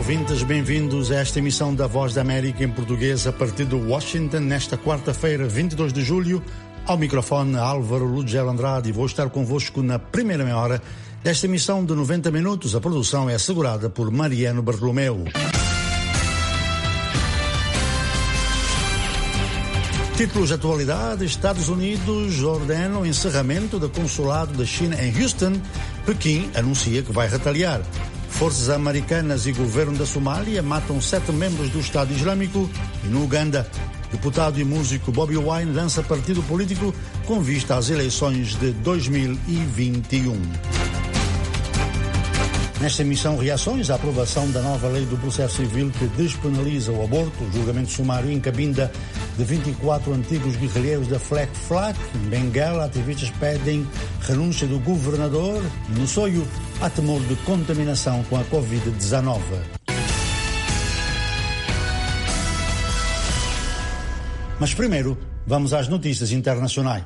ouvintes, bem-vindos a esta emissão da Voz da América em português a partir de Washington, nesta quarta-feira, 22 de julho. Ao microfone, Álvaro Lugero Andrade, e vou estar convosco na primeira meia hora desta emissão de 90 minutos. A produção é assegurada por Mariano Bartolomeu. Títulos de atualidade: Estados Unidos ordena o encerramento do consulado da China em Houston. Pequim anuncia que vai retaliar. Forças americanas e governo da Somália matam 7 membros do Estado Islâmico. E no Uganda, deputado e músico Bobi Wine lança partido político com vista às eleições de 2021. Nesta emissão, reações à aprovação da nova lei do processo civil que despenaliza o aborto, o julgamento sumário em Cabinda de 24 antigos guerrilheiros da Flek Flak. Em Benguela, ativistas pedem renúncia do governador. No Soio, há temor de contaminação com a Covid-19. Mas primeiro, vamos às notícias internacionais.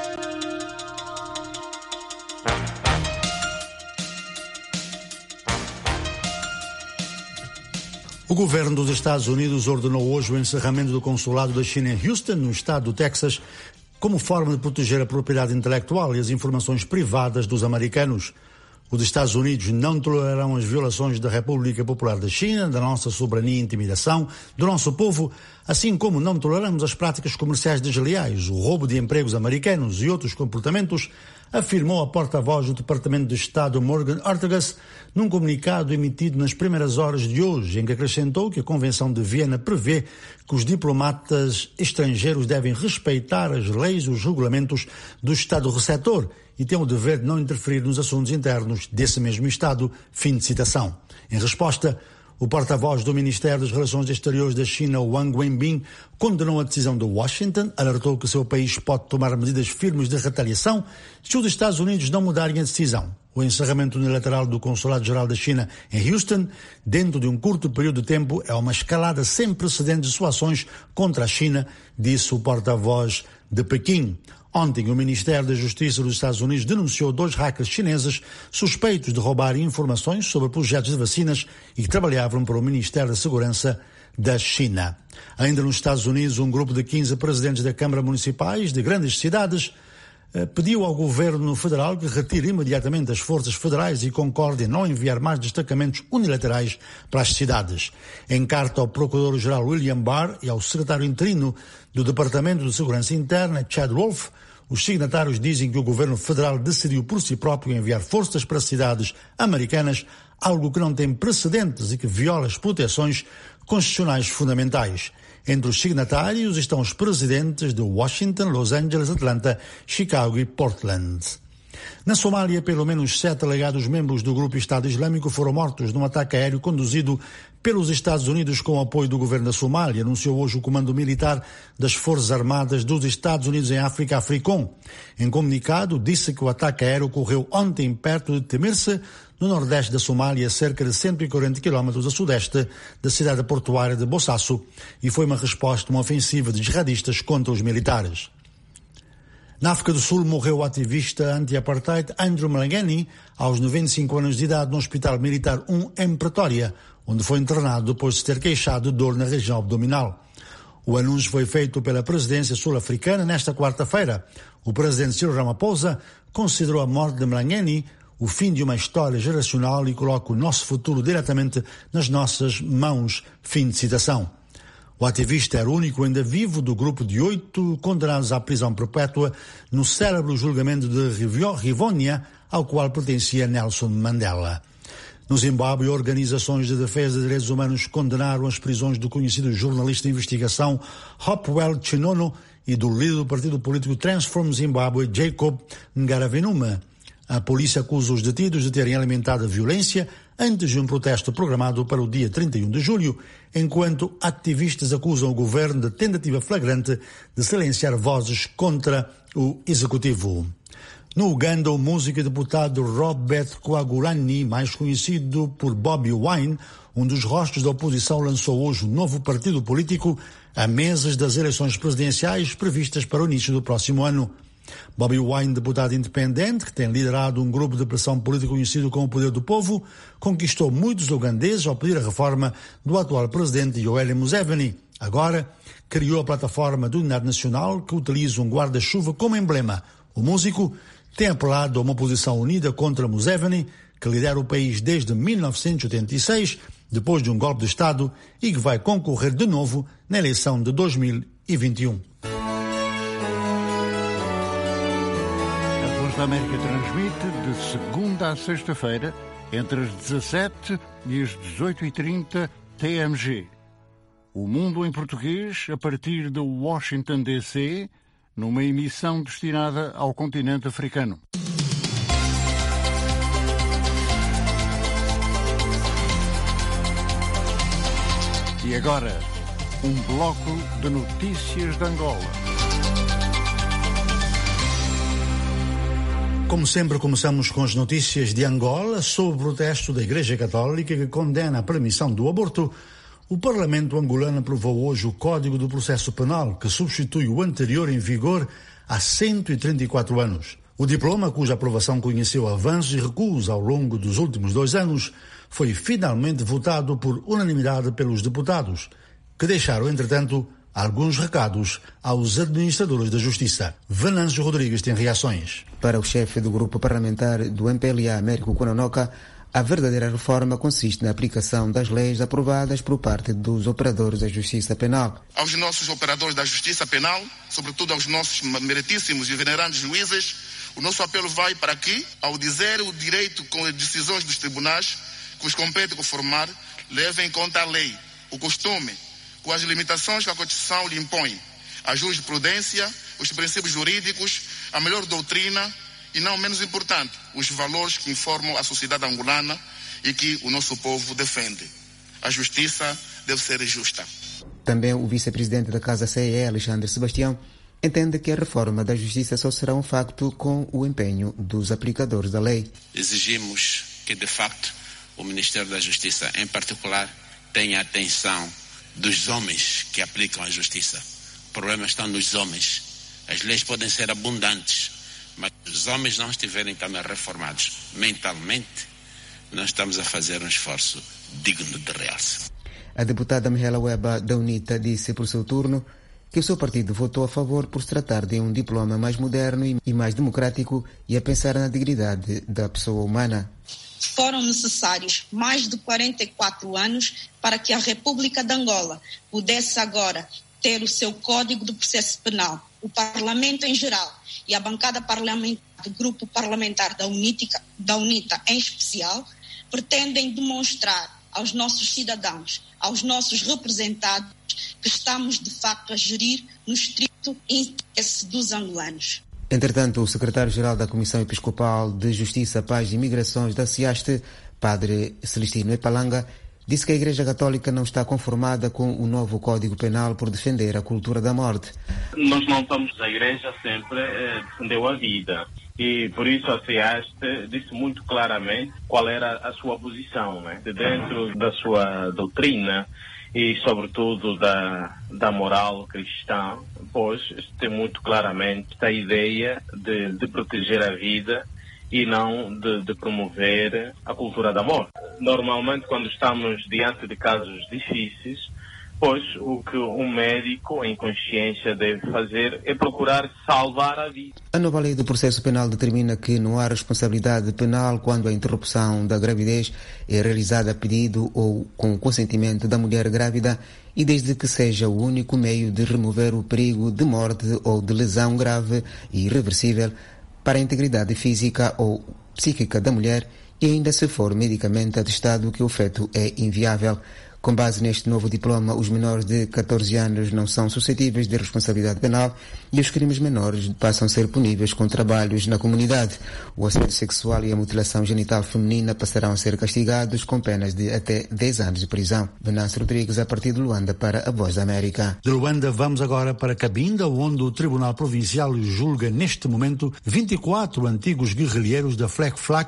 O governo dos Estados Unidos ordenou hoje o encerramento do consulado da China em Houston, no estado do Texas, como forma de proteger a propriedade intelectual e as informações privadas dos americanos. Os Estados Unidos não tolerarão as violações da República Popular da China, da nossa soberania e intimidação do nosso povo, assim como não toleramos as práticas comerciais desleais, o roubo de empregos americanos e outros comportamentos, afirmou a porta-voz do Departamento de Estado Morgan Ortagus num comunicado emitido nas primeiras horas de hoje, em que acrescentou que a Convenção de Viena prevê que os diplomatas estrangeiros devem respeitar as leis e os regulamentos do Estado receptor e têm o dever de não interferir nos assuntos internos desse mesmo Estado. Fim de citação. Em resposta, o porta-voz do Ministério das Relações Exteriores da China, Wang Wenbin, condenou a decisão de Washington, alertou que o seu país pode tomar medidas firmes de retaliação se os Estados Unidos não mudarem a decisão. O encerramento unilateral do Consulado-Geral da China em Houston, dentro de um curto período de tempo, é uma escalada sem precedentes de suas ações contra a China, disse o porta-voz de Pequim. Ontem, o Ministério da Justiça dos Estados Unidos denunciou 2 hackers chineses suspeitos de roubar informações sobre projetos de vacinas e que trabalhavam para o Ministério da Segurança da China. Ainda nos Estados Unidos, um grupo de 15 presidentes da Câmara Municipais de grandes cidades pediu ao governo federal que retire imediatamente as forças federais e concorde em não enviar mais destacamentos unilaterais para as cidades. Em carta ao Procurador-Geral William Barr e ao secretário interino do Departamento de Segurança Interna, Chad Wolf, os signatários dizem que o governo federal decidiu por si próprio enviar forças para cidades americanas, algo que não tem precedentes e que viola as proteções constitucionais fundamentais. Entre os signatários estão os presidentes de Washington, Los Angeles, Atlanta, Chicago e Portland. Na Somália, pelo menos 7 alegados membros do grupo Estado Islâmico foram mortos num ataque aéreo conduzido pelos Estados Unidos com o apoio do governo da Somália, anunciou hoje o Comando Militar das Forças Armadas dos Estados Unidos em África, AFRICOM. Em comunicado, disse que o ataque aéreo ocorreu ontem perto de Temirse, no nordeste da Somália, cerca de 140 quilómetros a sudeste da cidade portuária de Bosaso, e foi uma resposta a uma ofensiva de jihadistas contra os militares. Na África do Sul, morreu o ativista anti-apartheid Andrew Mlangeni, aos 95 anos de idade, no Hospital Militar 1 em Pretória, onde foi internado depois de se ter queixado de dor na região abdominal. O anúncio foi feito pela presidência sul-africana nesta quarta-feira. O presidente Cyril Ramaphosa considerou a morte de Mlangeni o fim de uma história geracional e coloca o nosso futuro diretamente nas nossas mãos. Fim de citação. O ativista era o único ainda vivo do grupo de 8 condenados à prisão perpétua no célebre julgamento de Rivonia, ao qual pertencia Nelson Mandela. No Zimbábue, organizações de defesa de direitos humanos condenaram as prisões do conhecido jornalista de investigação Hopewell Chinono e do líder do partido político Transform Zimbabwe, Jacob Ngaravinuma. A polícia acusa os detidos de terem alimentado a violência antes de um protesto programado para o dia 31 de julho, enquanto ativistas acusam o governo de tentativa flagrante de silenciar vozes contra o executivo. No Uganda, o músico e deputado Robert Kyagulanyi, mais conhecido por Bobi Wine, um dos rostos da oposição, lançou hoje um novo partido político a meses das eleições presidenciais previstas para o início do próximo ano. Bobi Wine, deputado independente, que tem liderado um grupo de pressão política conhecido como o Poder do Povo, conquistou muitos ugandeses ao pedir a reforma do atual presidente Yoweri Museveni. Agora, criou a plataforma do Unidade Nacional, que utiliza um guarda-chuva como emblema. O músico tem apelado a uma posição unida contra Museveni, que lidera o país desde 1986, depois de um golpe de Estado, e que vai concorrer de novo na eleição de 2021. A Voz da América transmite de segunda a sexta-feira, entre as 17 e as 18h30 TMG. O Mundo em Português, a partir de Washington, D.C., numa emissão destinada ao continente africano. E agora, um bloco de notícias de Angola. Como sempre, começamos com as notícias de Angola sobre o protesto da Igreja Católica que condena a permissão do aborto. O Parlamento angolano aprovou hoje o Código do Processo Penal, que substitui o anterior em vigor há 134 anos. O diploma, cuja aprovação conheceu avanços e recuos ao longo dos últimos 2 anos, foi finalmente votado por unanimidade pelos deputados, que deixaram, entretanto, alguns recados aos administradores da Justiça. Venâncio Rodrigues tem reações. Para o chefe do grupo parlamentar do MPLA, Américo Kononoka, a verdadeira reforma consiste na aplicação das leis aprovadas por parte dos operadores da justiça penal. Aos nossos operadores da justiça penal, sobretudo aos nossos meritíssimos e venerandos juízes, o nosso apelo vai para que, ao dizer o direito com as decisões dos tribunais que os compete conformar, levem em conta a lei, o costume, com as limitações que a Constituição lhe impõe, a jurisprudência, os princípios jurídicos, a melhor doutrina, e não menos importante, os valores que informam a sociedade angolana e que o nosso povo defende. A justiça deve ser justa. Também o vice-presidente da Casa CEE, Alexandre Sebastião, entende que a reforma da justiça só será um facto com o empenho dos aplicadores da lei. Exigimos que, de facto, o Ministério da Justiça, em particular, tenha a atenção dos homens que aplicam a justiça. O problema está nos homens. As leis podem ser abundantes, mas se os homens não estiverem também reformados mentalmente, nós estamos a fazer um esforço digno de realce. A deputada Mihaela Weba, da UNITA, disse por seu turno que o seu partido votou a favor por se tratar de um diploma mais moderno e mais democrático e a pensar na dignidade da pessoa humana. Foram necessários mais de 44 anos para que a República de Angola pudesse agora ter o seu Código do Processo Penal. O Parlamento em geral e a bancada parlamentar do Grupo Parlamentar da UNITA em especial, pretendem demonstrar aos nossos cidadãos, aos nossos representados, que estamos de facto a gerir no estrito interesse dos angolanos. Entretanto, o secretário-geral da Comissão Episcopal de Justiça, Paz e Imigrações da CIASTE, Padre Celestino Epalanga, disse que a Igreja Católica não está conformada com o novo Código Penal por defender a cultura da morte. Nós não estamos, a Igreja sempre defendeu a vida e por isso a CIASTE disse muito claramente qual era a sua posição, né? Dentro da sua doutrina e sobretudo da moral cristã, pois tem muito claramente a ideia de proteger a vida e não de promover a cultura da morte. Normalmente, quando estamos diante de casos difíceis, pois o que um médico em consciência deve fazer é procurar salvar a vida. A nova lei do processo penal determina que não há responsabilidade penal quando a interrupção da gravidez é realizada a pedido ou com o consentimento da mulher grávida e desde que seja o único meio de remover o perigo de morte ou de lesão grave e irreversível para a integridade física ou psíquica da mulher e ainda se for medicamente atestado que o feto é inviável. Com base neste novo diploma, os menores de 14 anos não são suscetíveis de responsabilidade penal e os crimes menores passam a ser puníveis com trabalhos na comunidade. O assédio sexual e a mutilação genital feminina passarão a ser castigados com penas de até 10 anos de prisão. Venâncio Rodrigues, a partir de Luanda, para a Voz da América. De Luanda vamos agora para Cabinda, onde o Tribunal Provincial julga neste momento 24 antigos guerrilheiros da FLEC-FLAC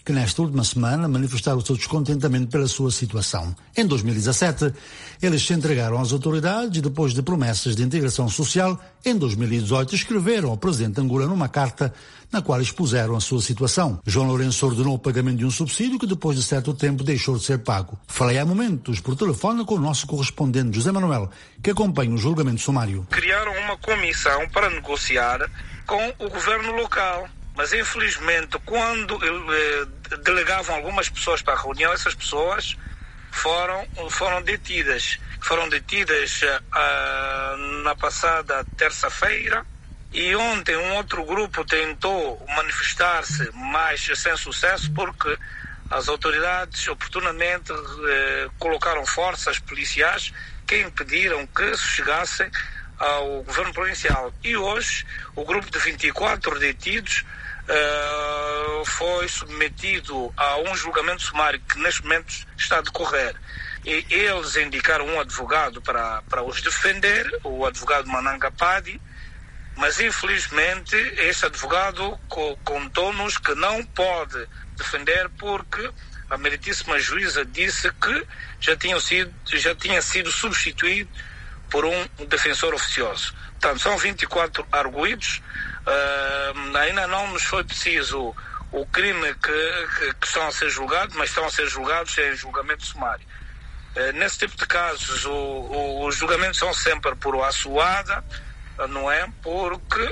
que nesta última semana manifestaram o seu descontentamento pela sua situação. Em 2017, eles se entregaram às autoridades e, depois de promessas de integração social, em 2018 escreveram ao presidente Angola numa carta na qual expuseram a sua situação. João Lourenço ordenou o pagamento de um subsídio que depois de certo tempo deixou de ser pago. Falei há momentos por telefone com o nosso correspondente José Manuel, que acompanha o julgamento sumário. Criaram uma comissão para negociar com o governo local, mas infelizmente quando delegavam algumas pessoas para a reunião, essas pessoas foram detidas. Foram detidas na passada terça-feira. E ontem um outro grupo tentou manifestar-se, mas sem sucesso, porque as autoridades oportunamente colocaram forças policiais que impediram que chegassem ao governo provincial. E hoje o grupo de 24 detidos foi submetido a um julgamento sumário que neste momento está a decorrer. E eles indicaram um advogado para os defender, o advogado Mananga Padi. Mas, infelizmente, esse advogado contou-nos que não pode defender porque a meritíssima juíza disse que já tinha sido substituído por um defensor oficioso. Portanto, são 24 arguidos. Ainda não nos foi preciso o crime que estão a ser julgados, mas estão a ser julgados em julgamento sumário. Nesse tipo de casos, os julgamentos são sempre por assoada, não é? Porque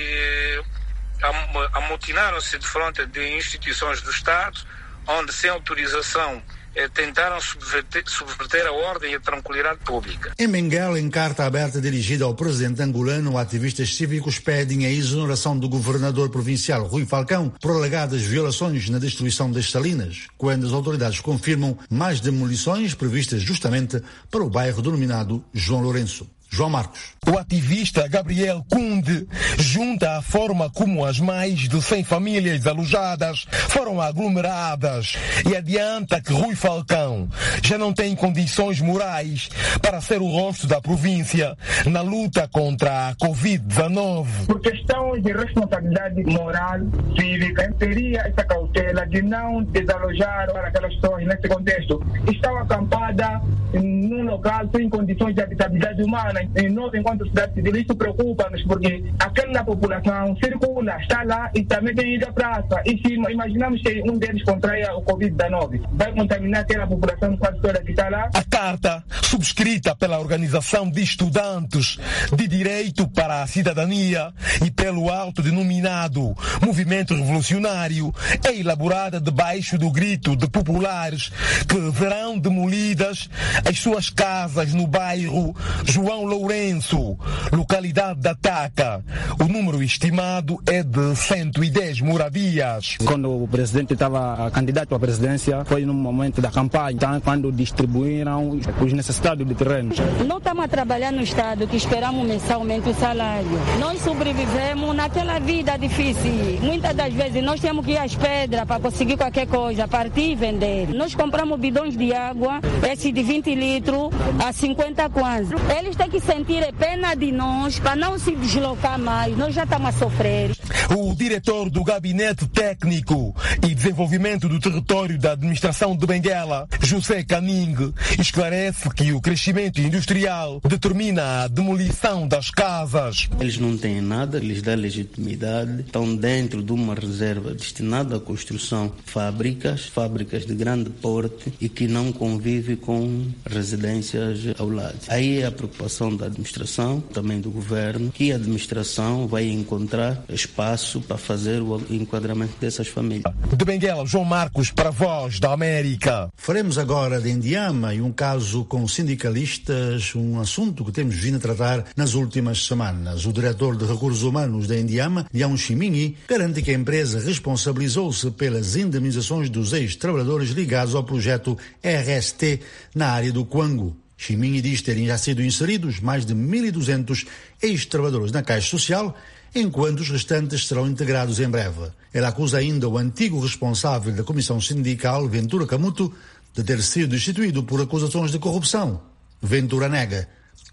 amotinaram-se de frente de instituições do Estado, onde sem autorização tentaram subverter a ordem e a tranquilidade pública. Em Benguela, em carta aberta dirigida ao presidente angolano, ativistas cívicos pedem a exoneração do governador provincial Rui Falcão por alegadas violações na destruição das salinas, quando as autoridades confirmam mais demolições previstas justamente para o bairro denominado João Lourenço. João Marcos. O ativista Gabriel Kunde junta a forma como as mais de 100 famílias alojadas foram aglomeradas e adianta que Rui Falcão já não tem condições morais para ser o rosto da província na luta contra a Covid-19. Por questões de responsabilidade moral, cívica, teria essa cautela de não desalojar aquelas pessoas nesse contexto. Estão acampadas num local sem condições de habitabilidade humana. E nós, enquanto sociedade civil, isso preocupa-nos, porque aquela população circula, está lá e também tem ido à praça. E se imaginamos que um deles contraia o Covid-19, vai contaminar aquela população quase toda que está lá. A carta, subscrita pela Organização de Estudantes de Direito para a Cidadania e pelo autodenominado Movimento Revolucionário, é elaborada debaixo do grito de populares que verão demolidas as suas casas no bairro João Lourenço, localidade da Taca. O número estimado é de 110 moradias. Quando o presidente estava candidato à presidência, foi no momento da campanha, quando distribuíram os necessitados de terreno. Não estamos a trabalhar no Estado, que esperamos mensalmente o salário. Nós sobrevivemos naquela vida difícil. Muitas das vezes nós temos que ir às pedras para conseguir qualquer coisa, partir e vender. Nós compramos bidões de água, esse de 20 litros, a 50 quase. Eles têm que sentir a pena de nós para não se deslocar mais. Nós já estamos a sofrer. O diretor do Gabinete Técnico e Desenvolvimento do Território da Administração de Benguela, José Caning, esclarece que o crescimento industrial determina a demolição das casas. Eles não têm nada, lhes dá legitimidade, estão dentro de uma reserva destinada à construção de fábricas de grande porte e que não convive com residências ao lado. Aí é a preocupação da administração, também do governo, que a administração vai encontrar espaço para fazer o enquadramento dessas famílias. De Benguela, João Marcos, para a Voz da América. Faremos agora de Indiama e um caso com sindicalistas, um assunto que temos vindo a tratar nas últimas semanas. O diretor de Recursos Humanos da Indiama, Lião Chimingi, garante que a empresa responsabilizou-se pelas indemnizações dos ex-trabalhadores ligados ao projeto RST na área do Quango. Chimingi diz terem já sido inseridos mais de 1.200 ex-trabalhadores na Caixa Social, enquanto os restantes serão integrados em breve. Ele acusa ainda o antigo responsável da Comissão Sindical, Ventura Camuto, de ter sido destituído por acusações de corrupção. Ventura nega.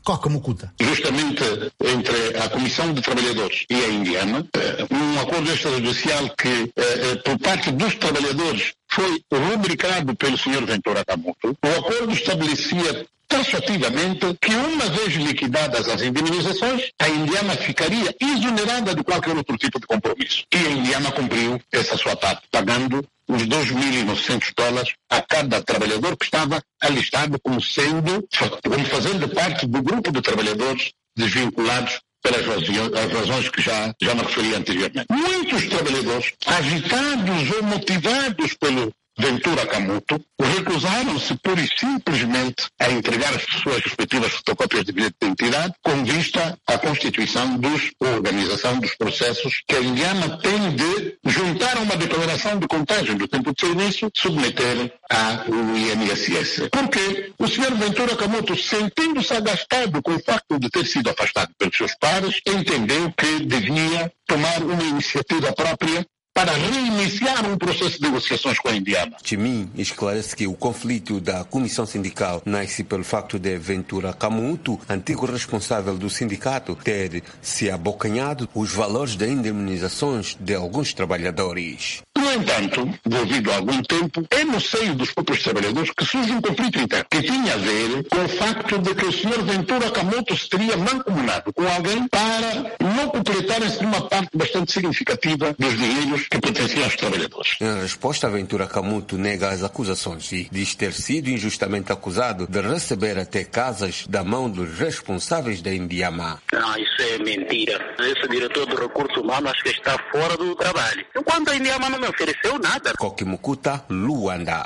Coca Mucuta. Justamente entre a Comissão de Trabalhadores e a Indiama, um acordo extrajudicial que, por parte dos trabalhadores, foi rubricado pelo Sr. Ventura Camuto. O acordo estabelecia taxativamente que, uma vez liquidadas as indemnizações, a Indiama ficaria exonerada de qualquer outro tipo de compromisso. E a Indiama cumpriu essa sua parte, pagando os $2.900 a cada trabalhador que estava alistado como fazendo parte do grupo de trabalhadores desvinculados pelas razões que já me referi anteriormente. Muitos trabalhadores, agitados ou motivados pelo Ventura Camuto, recusaram-se pura e simplesmente a entregar as suas respectivas fotocópias de bilhete de identidade com vista à constituição ou organização dos processos que a Indiama tem de juntar a uma declaração de contagem do tempo de serviço, submeter ao INSS. Porque o Sr. Ventura Camuto, sentindo-se agastado com o facto de ter sido afastado pelos seus pares, entendeu que devia tomar uma iniciativa própria para reiniciar um processo de negociações com a Indiama. Chimin esclarece que o conflito da Comissão Sindical nasce pelo facto de Ventura Camuto, antigo responsável do sindicato, ter se abocanhado os valores de indemnizações de alguns trabalhadores. No entanto, devido a algum tempo, é no seio dos próprios trabalhadores que surge um conflito interno, que tinha a ver com o facto de que o Sr. Ventura Camuto se teria mancomunado com alguém para não completarem-se de uma parte bastante significativa dos dinheiros que pertenciam aos trabalhadores. Em resposta, Ventura Camuto nega as acusações e diz ter sido injustamente acusado de receber até casas da mão dos responsáveis da Indiama. Não, isso é mentira. Esse diretor do recurso humano acho que está fora do trabalho. Enquanto a Indiama não me ofereceu nada. Coca Mucuta, Luanda.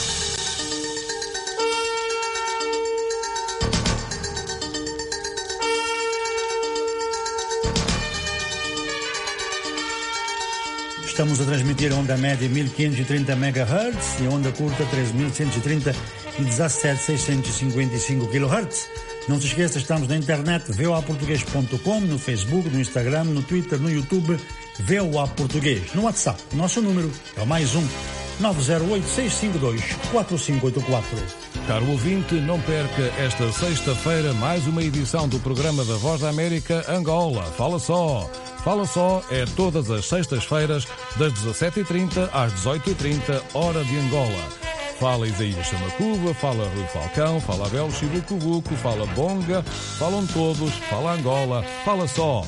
Estamos a transmitir a onda média 1530 MHz e onda curta 13.130 e 17.655 kHz. Não se esqueça, estamos na internet voaportugues.com, no Facebook, no Instagram, no Twitter, no YouTube, VOA Português. No WhatsApp, o nosso número é o +1 908-652-4584. Caro ouvinte, não perca esta sexta-feira mais uma edição do programa da Voz da América Angola. Fala só! Fala só é todas as sextas-feiras, das 17h30 às 18h30, hora de Angola. Fala Isaías Chamacuba, fala Rui Falcão, fala Abel Chibucubuco, fala Bonga, falam todos, fala Angola, fala só.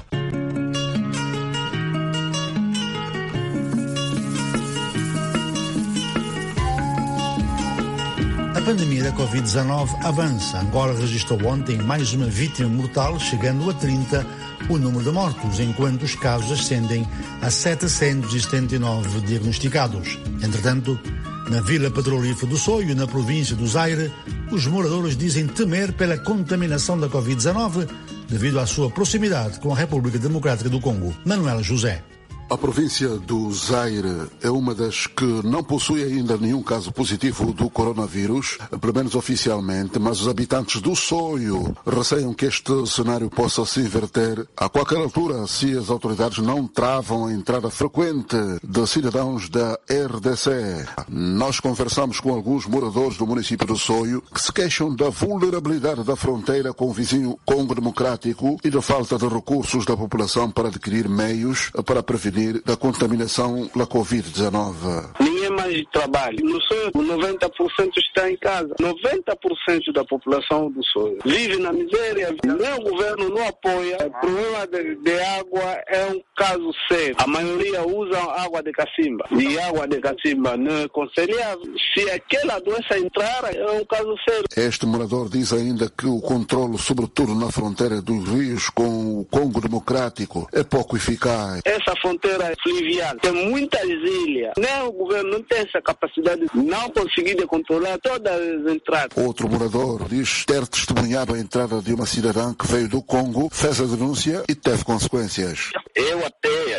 A pandemia da Covid-19 avança. Angola registrou ontem mais uma vítima mortal, chegando a 30 o número de mortos, enquanto os casos ascendem a 779 diagnosticados. Entretanto, na Vila Petrolífera do Soio, na província do Zaire, os moradores dizem temer pela contaminação da Covid-19 devido à sua proximidade com a República Democrática do Congo. Manuel José. A província do Zaire é uma das que não possui ainda nenhum caso positivo do coronavírus, pelo menos oficialmente, mas os habitantes do Soio receiam que este cenário possa se inverter a qualquer altura se as autoridades não travam a entrada frequente de cidadãos da RDC. Nós conversamos com alguns moradores do município do Soio que se queixam da vulnerabilidade da fronteira com o vizinho Congo Democrático e da falta de recursos da população para adquirir meios para prevenir da contaminação pela Covid-19. Ninguém mais trabalha. No Soio, 90% está em casa. 90% da população do Soio vive na miséria. Nem o governo não apoia. O problema de água é um caso sério. A maioria usa água de cacimba. E água de cacimba não é aconselhável. Se aquela doença entrar, é um caso sério. Este morador diz ainda que o controle, sobretudo na fronteira dos rios com o Congo Democrático, é pouco eficaz. Essa fronteira fluvial tem muitas ilhas. Nem o governo não tem essa capacidade de não conseguir de controlar todas as entradas. Outro morador diz ter testemunhado a entrada de uma cidadã que veio do Congo, fez a denúncia e teve consequências. Eu até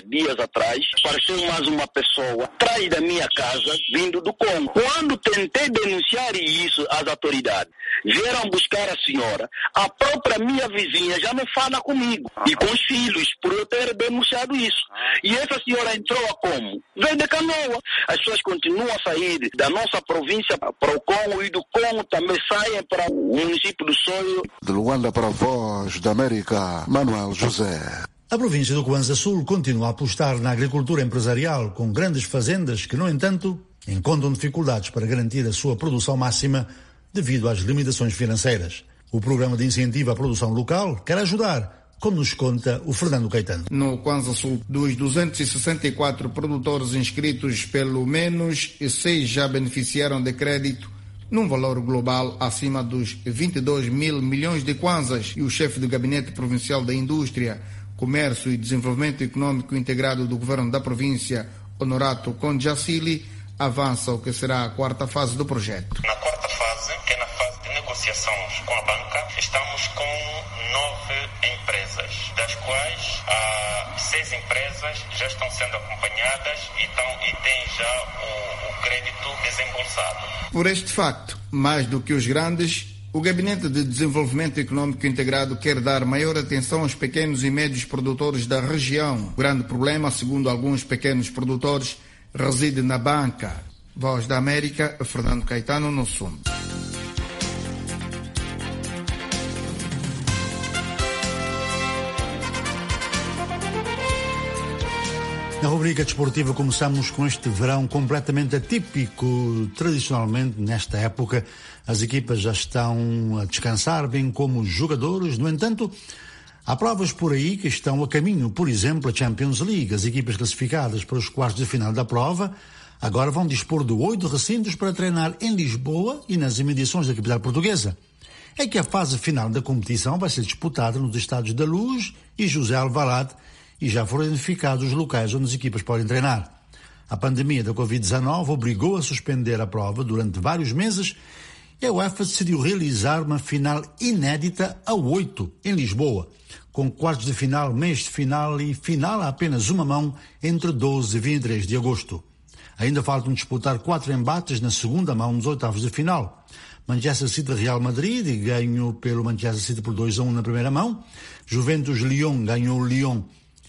dias atrás, apareceu mais uma pessoa atrás da minha casa, vindo do Congo. Quando tentei denunciar isso às autoridades, vieram buscar a senhora. A própria minha vizinha já não fala comigo e com os filhos, por eu ter denunciado isso. E essa senhora entrou a como? Veio de canoa. As pessoas continuam a sair da nossa província para o Congo e do Congo também saem para o município do Soio. De Luanda para a Voz da América, Manuel José. A província do Kwanza Sul continua a apostar na agricultura empresarial, com grandes fazendas que, no entanto, encontram dificuldades para garantir a sua produção máxima devido às limitações financeiras. O programa de incentivo à produção local quer ajudar, como nos conta o Fernando Caetano. No Kwanza Sul, dos 264 produtores inscritos, pelo menos 6 já beneficiaram de crédito num valor global acima dos 22 mil milhões de kwanzas. E o chefe do Gabinete Provincial da Indústria, Comércio e Desenvolvimento Econômico Integrado do Governo da Província, Honorato Conjacili, avança o que será a quarta fase do projeto. Na quarta fase, que é na fase de negociações com a banca, estamos com 9 empresas, das quais 6 empresas já estão sendo acompanhadas e têm já o crédito desembolsado. Por este facto, mais do que os grandes, o Gabinete de Desenvolvimento Econômico Integrado quer dar maior atenção aos pequenos e médios produtores da região. O grande problema, segundo alguns pequenos produtores, reside na banca. Voz da América, Fernando Caetano, no Sul. Na rubrica desportiva começamos com este verão completamente atípico. Tradicionalmente, nesta época, as equipas já estão a descansar, bem como os jogadores. No entanto, há provas por aí que estão a caminho. Por exemplo, a Champions League. As equipas classificadas para os quartos de final da prova agora vão dispor de 8 recintos para treinar em Lisboa e nas imediações da capital portuguesa. É que a fase final da competição vai ser disputada nos estádios da Luz e José Alvalade, e já foram identificados os locais onde as equipas podem treinar. A pandemia da Covid-19 obrigou a suspender a prova durante vários meses e a UEFA decidiu realizar uma final inédita a 8 em Lisboa, com quartos de final, meios de final e final a apenas uma mão entre 12 e 23 de agosto. Ainda faltam disputar 4 embates na segunda mão nos oitavos de final. Manchester City-Real Madrid ganhou pelo Manchester City por 2-1 na primeira mão. Juventus-Lyon ganhou o Lyon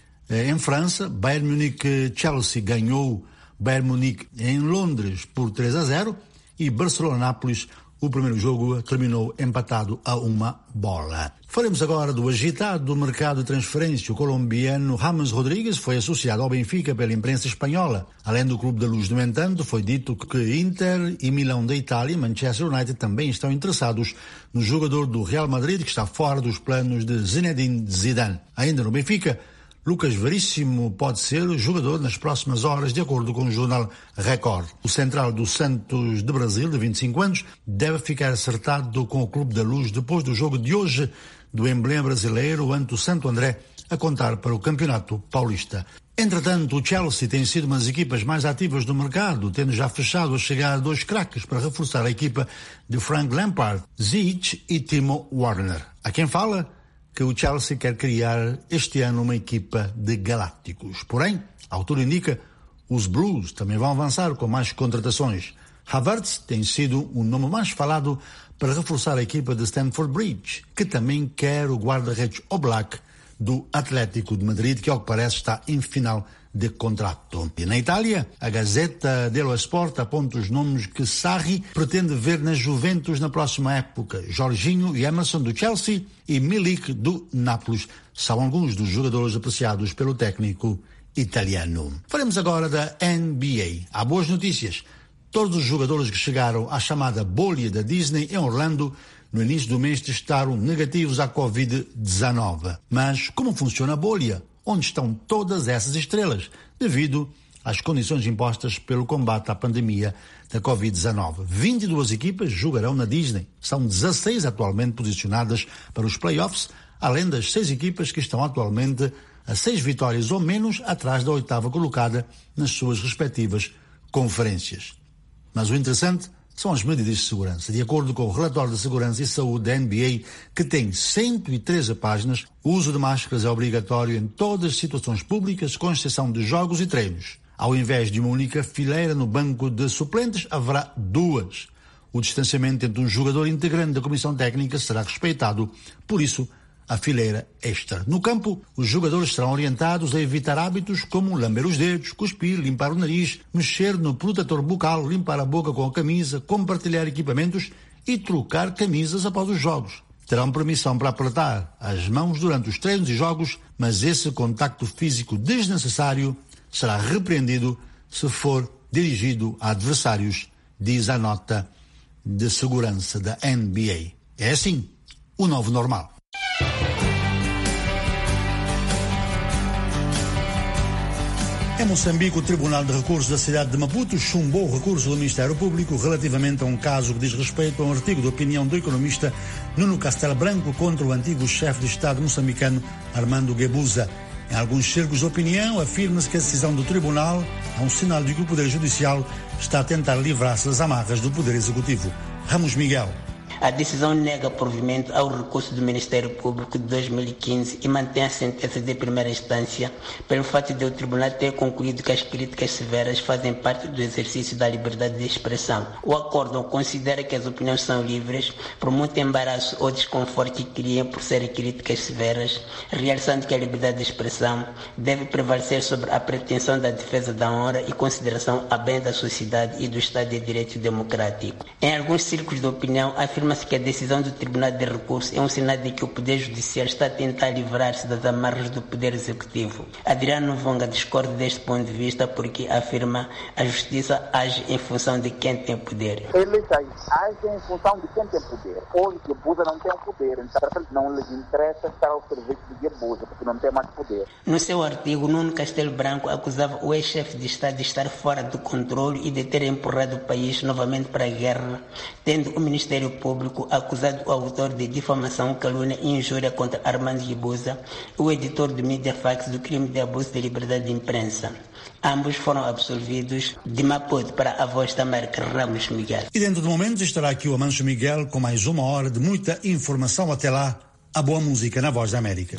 em França. Bayern Munique-Chelsea ganhou Bayern Munique em Londres por 3-0 e Barcelona-Nápoles, o primeiro jogo terminou empatado a 1-1. Falemos agora do agitado do mercado de transferência. O colombiano James Rodríguez foi associado ao Benfica pela imprensa espanhola. Além do Clube da Luz, no entanto, foi dito que Inter e Milão da Itália e Manchester United também estão interessados no jogador do Real Madrid, que está fora dos planos de Zinedine Zidane. Ainda no Benfica, Lucas Veríssimo pode ser jogador nas próximas horas, de acordo com o jornal Record. O central do Santos de Brasil, de 25 anos, deve ficar acertado com o Clube da Luz depois do jogo de hoje do emblema brasileiro ante o Santo André, a contar para o Campeonato Paulista. Entretanto, o Chelsea tem sido uma das equipas mais ativas do mercado, tendo já fechado a chegada de 2 craques para reforçar a equipa de Frank Lampard, Ziyech e Timo Werner. A quem fala que o Chelsea quer criar este ano uma equipa de galácticos. Porém, a altura indica, os Blues também vão avançar com mais contratações. Havertz tem sido o nome mais falado para reforçar a equipa de Stamford Bridge, que também quer o guarda-redes Oblak do Atlético de Madrid, que ao que parece está em final de contrato. E na Itália, a Gazzetta dello Sport aponta os nomes que Sarri pretende ver na Juventus na próxima época. Jorginho e Emerson do Chelsea e Milik do Nápoles são alguns dos jogadores apreciados pelo técnico italiano. Falamos agora da NBA. Há boas notícias. Todos os jogadores que chegaram à chamada bolha da Disney em Orlando no início do mês testaram negativos à Covid-19. Mas como funciona a bolha? Onde estão todas essas estrelas, devido às condições impostas pelo combate à pandemia da Covid-19. 22 equipas jogarão na Disney. São 16 atualmente posicionadas para os playoffs, além das 6 equipas que estão atualmente a 6 vitórias ou menos atrás da 8ª colocada nas suas respectivas conferências. Mas o interessante são as medidas de segurança. De acordo com o relatório de segurança e saúde da NBA, que tem 113 páginas, o uso de máscaras é obrigatório em todas as situações públicas, com exceção de jogos e treinos. Ao invés de uma única fileira no banco de suplentes, haverá 2. O distanciamento entre um jogador integrante da comissão técnica será respeitado, por isso, a fileira extra. No campo, os jogadores serão orientados a evitar hábitos como lamber os dedos, cuspir, limpar o nariz, mexer no protetor bucal, limpar a boca com a camisa, compartilhar equipamentos e trocar camisas após os jogos. Terão permissão para apertar as mãos durante os treinos e jogos, mas esse contacto físico desnecessário será repreendido se for dirigido a adversários, diz a nota de segurança da NBA. É assim, o novo normal. Em Moçambique, o Tribunal de Recursos da cidade de Maputo chumbou o recurso do Ministério Público relativamente a um caso que diz respeito a um artigo de opinião do economista Nuno Castelo Branco contra o antigo chefe de Estado moçambicano Armando Guebuza. Em alguns círculos de opinião, afirma-se que a decisão do Tribunal é um sinal de que o Poder Judicial está a tentar livrar-se das amarras do Poder Executivo. Ramos Miguel. A decisão nega provimento ao recurso do Ministério Público de 2015 e mantém a sentença de primeira instância pelo fato de o Tribunal ter concluído que as críticas severas fazem parte do exercício da liberdade de expressão. O acórdão considera que as opiniões são livres, por muito embaraço ou desconforto que criem por serem críticas severas, realçando que a liberdade de expressão deve prevalecer sobre a pretensão da defesa da honra e consideração a bem da sociedade e do Estado de Direito Democrático. Em alguns círculos de opinião, afirma-se que a decisão do Tribunal de Recursos é um sinal de que o Poder Judiciário está a tentar livrar-se das amarras do Poder Executivo. Adriano Vonga discorda deste ponto de vista porque afirma que a Justiça age em função de quem tem poder. Eles agem em função de quem tem poder. Hoje, Guebuza não tem poder, então não lhes interessa estar ao serviço de Guebuza, porque não tem mais poder. No seu artigo, Nuno Castelo Branco acusava o ex-chefe de Estado de estar fora do controle e de ter empurrado o país novamente para a guerra, tendo o Ministério Público acusado o autor de difamação, calúnia e injúria contra Armando Guebuza, o editor do Mediafax do crime de abuso de liberdade de imprensa. Ambos foram absolvidos. De Maputo para a Voz da América, Ramos Miguel. E dentro de momentos estará aqui o Amancio Miguel com mais uma hora de muita informação. Até lá, a boa música na Voz da América.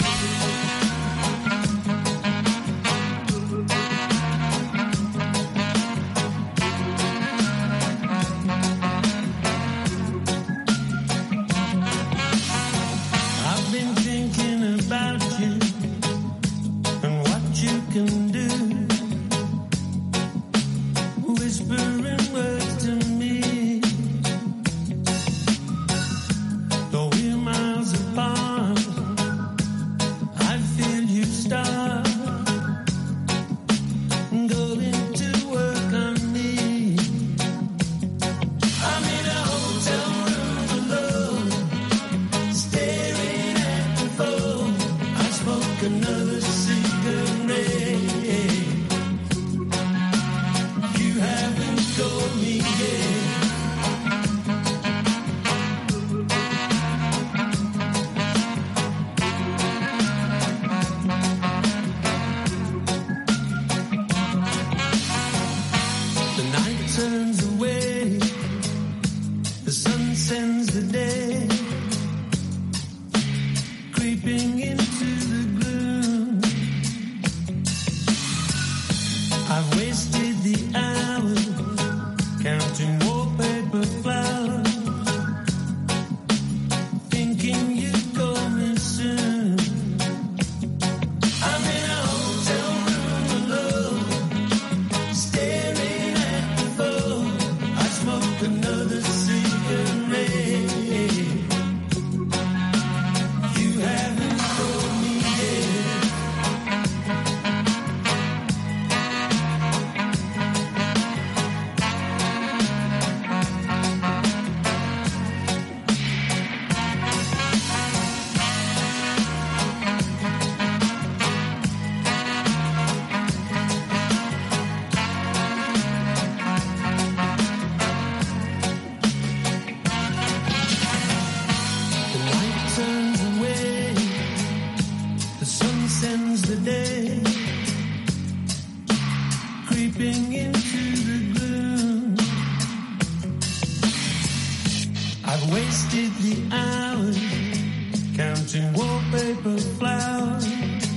I've wasted the hours counting wallpaper flowers,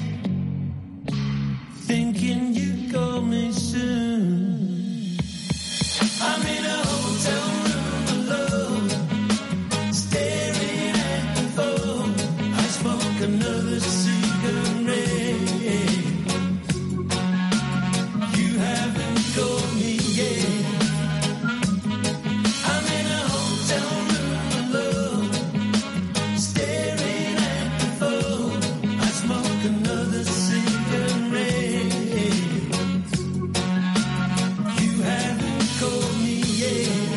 thinking you'd call me soon. I'm in a hotel room alone, staring at the phone. I smoke another cigarette. You haven't called me yet. I'm in a hotel room alone, staring at the phone. I smoke another cigarette. You haven't called me yet.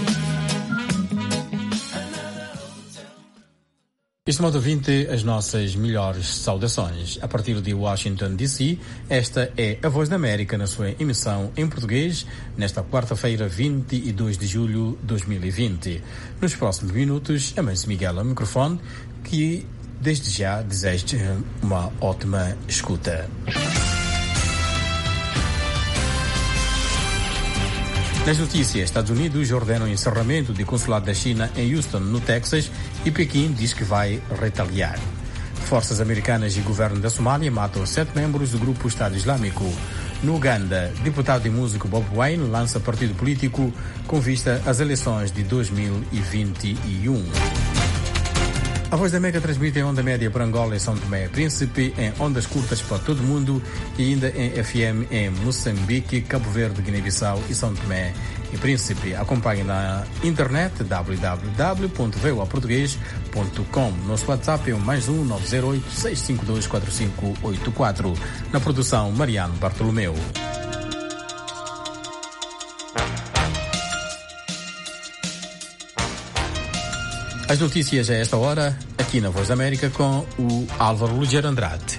Estimado ouvinte, as nossas melhores saudações. A partir de Washington, D.C., esta é a Voz da América na sua emissão em português, nesta quarta-feira, 22 de julho de 2020. Nos próximos minutos, é mais Miguel ao microfone, que desde já desejo uma ótima escuta. Nas notícias, Estados Unidos ordenam o encerramento do consulado da China em Houston, no Texas, e Pequim diz que vai retaliar. Forças americanas e governo da Somália matam 7 membros do grupo Estado Islâmico. No Uganda, deputado e músico Bob Wine lança partido político com vista às eleições de 2021. A Voz da América transmite em onda média para Angola e São Tomé e Príncipe, em ondas curtas para todo o mundo e ainda em FM em Moçambique, Cabo Verde, Guiné-Bissau e São Tomé e Príncipe. Acompanhe na internet www.voaportugues.com. Nosso WhatsApp é o +1 908 652 4584. Na produção, Mariano Bartolomeu. As notícias a esta hora, aqui na Voz da América, com o Álvaro Ligeiro Andrade.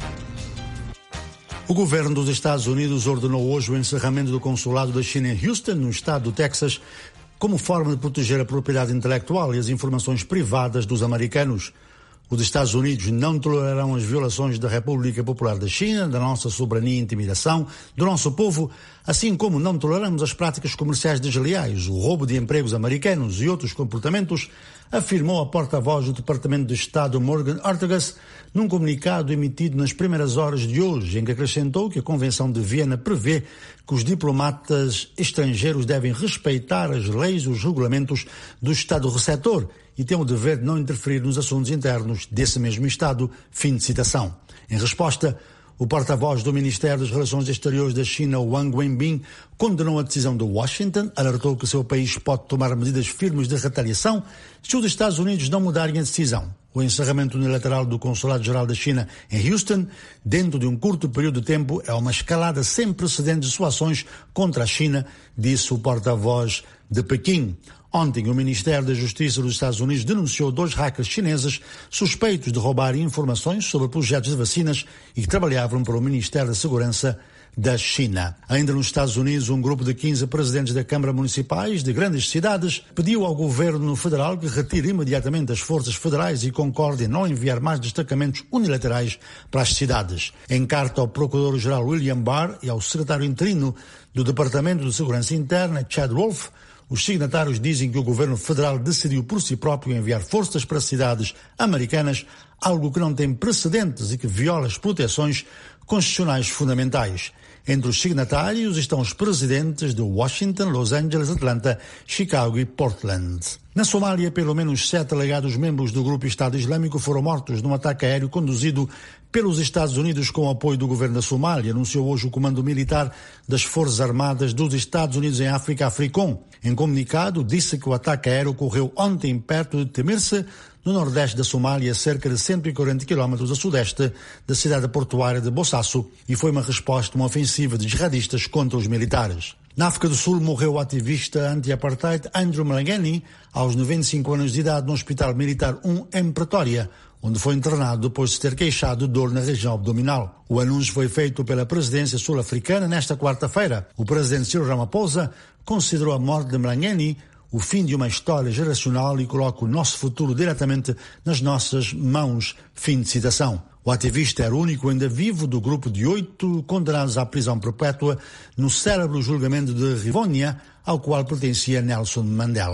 O governo dos Estados Unidos ordenou hoje o encerramento do consulado da China em Houston, no estado do Texas, como forma de proteger a propriedade intelectual e as informações privadas dos americanos. Os Estados Unidos não tolerarão as violações da República Popular da China, da nossa soberania e intimidação, do nosso povo, assim como não toleramos as práticas comerciais desleais, o roubo de empregos americanos e outros comportamentos, afirmou a porta-voz do Departamento de Estado Morgan Ortagus num comunicado emitido nas primeiras horas de hoje, em que acrescentou que a Convenção de Viena prevê que os diplomatas estrangeiros devem respeitar as leis e os regulamentos do Estado receptor e têm o dever de não interferir nos assuntos internos desse mesmo Estado. Fim de citação. Em resposta, o porta-voz do Ministério das Relações Exteriores da China, Wang Wenbin, condenou a decisão de Washington, alertou que seu país pode tomar medidas firmes de retaliação se os Estados Unidos não mudarem a decisão. O encerramento unilateral do Consulado-Geral da China em Houston, dentro de um curto período de tempo, é uma escalada sem precedentes de suas ações contra a China, disse o porta-voz de Pequim. Ontem, o Ministério da Justiça dos Estados Unidos denunciou 2 hackers chineses suspeitos de roubar informações sobre projetos de vacinas e que trabalhavam para o Ministério da Segurança da China. Ainda nos Estados Unidos, um grupo de 15 presidentes da Câmara Municipais de grandes cidades pediu ao governo federal que retire imediatamente as forças federais e concorde em não enviar mais destacamentos unilaterais para as cidades. Em carta ao Procurador-Geral William Barr e ao secretário interino do Departamento de Segurança Interna, Chad Wolf, os signatários dizem que o governo federal decidiu por si próprio enviar forças para cidades americanas, algo que não tem precedentes e que viola as proteções constitucionais fundamentais. Entre os signatários estão os presidentes de Washington, Los Angeles, Atlanta, Chicago e Portland. Na Somália, pelo menos 7 alegados membros do grupo Estado Islâmico foram mortos num ataque aéreo conduzido pelos Estados Unidos com o apoio do governo da Somália, anunciou hoje o Comando Militar das Forças Armadas dos Estados Unidos em África, Africom. Em comunicado, disse que o ataque aéreo ocorreu ontem perto de Temirse, no nordeste da Somália, cerca de 140 quilómetros a sudeste da cidade portuária de Bosaso, e foi uma resposta a uma ofensiva de jihadistas contra os militares. Na África do Sul morreu o ativista anti-apartheid Andrew Mlangeni, aos 95 anos de idade, no Hospital Militar 1 em Pretória, onde foi internado depois de ter queixado de dor na região abdominal. O anúncio foi feito pela presidência sul-africana nesta quarta-feira. O presidente Cyril Ramaphosa considerou a morte de Mlangeni o fim de uma história geracional e coloca o nosso futuro diretamente nas nossas mãos. Fim de citação. O ativista era o único ainda vivo do grupo de 8 condenados à prisão perpétua no célebre julgamento de Rivonia, ao qual pertencia Nelson Mandela.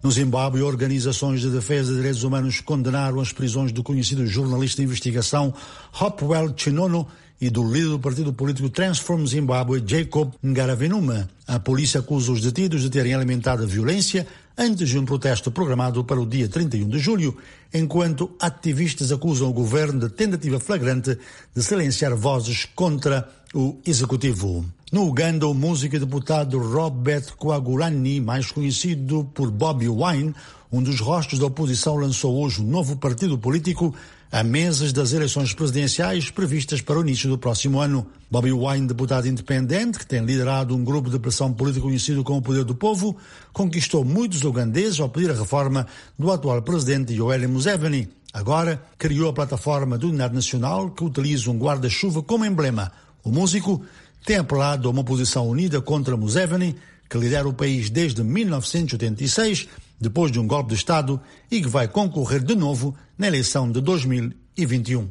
No Zimbábue, organizações de defesa de direitos humanos condenaram as prisões do conhecido jornalista de investigação Hopewell Chinono e do líder do partido político Transform Zimbabwe, Jacob Ngaravinuma. A polícia acusa os detidos de terem alimentado a violência antes de um protesto programado para o dia 31 de julho, enquanto ativistas acusam o governo de tentativa flagrante de silenciar vozes contra o executivo. No Uganda, o músico e deputado Robert Kyagulanyi, mais conhecido por Bobi Wine, um dos rostos da oposição, lançou hoje um novo partido político a meses das eleições presidenciais previstas para o início do próximo ano. Bobi Wine, deputado independente, que tem liderado um grupo de pressão política conhecido como Poder do Povo, conquistou muitos ugandeses ao pedir a reforma do atual presidente Yoweri Museveni. Agora, criou a plataforma de Unidade Nacional, que utiliza um guarda-chuva como emblema. O músico tem apelado a uma posição unida contra Museveni, que lidera o país desde 1986, depois de um golpe de Estado, e que vai concorrer de novo na eleição de 2021.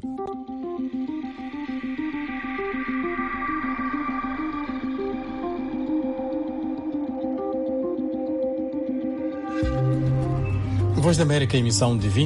Voz da América, emissão de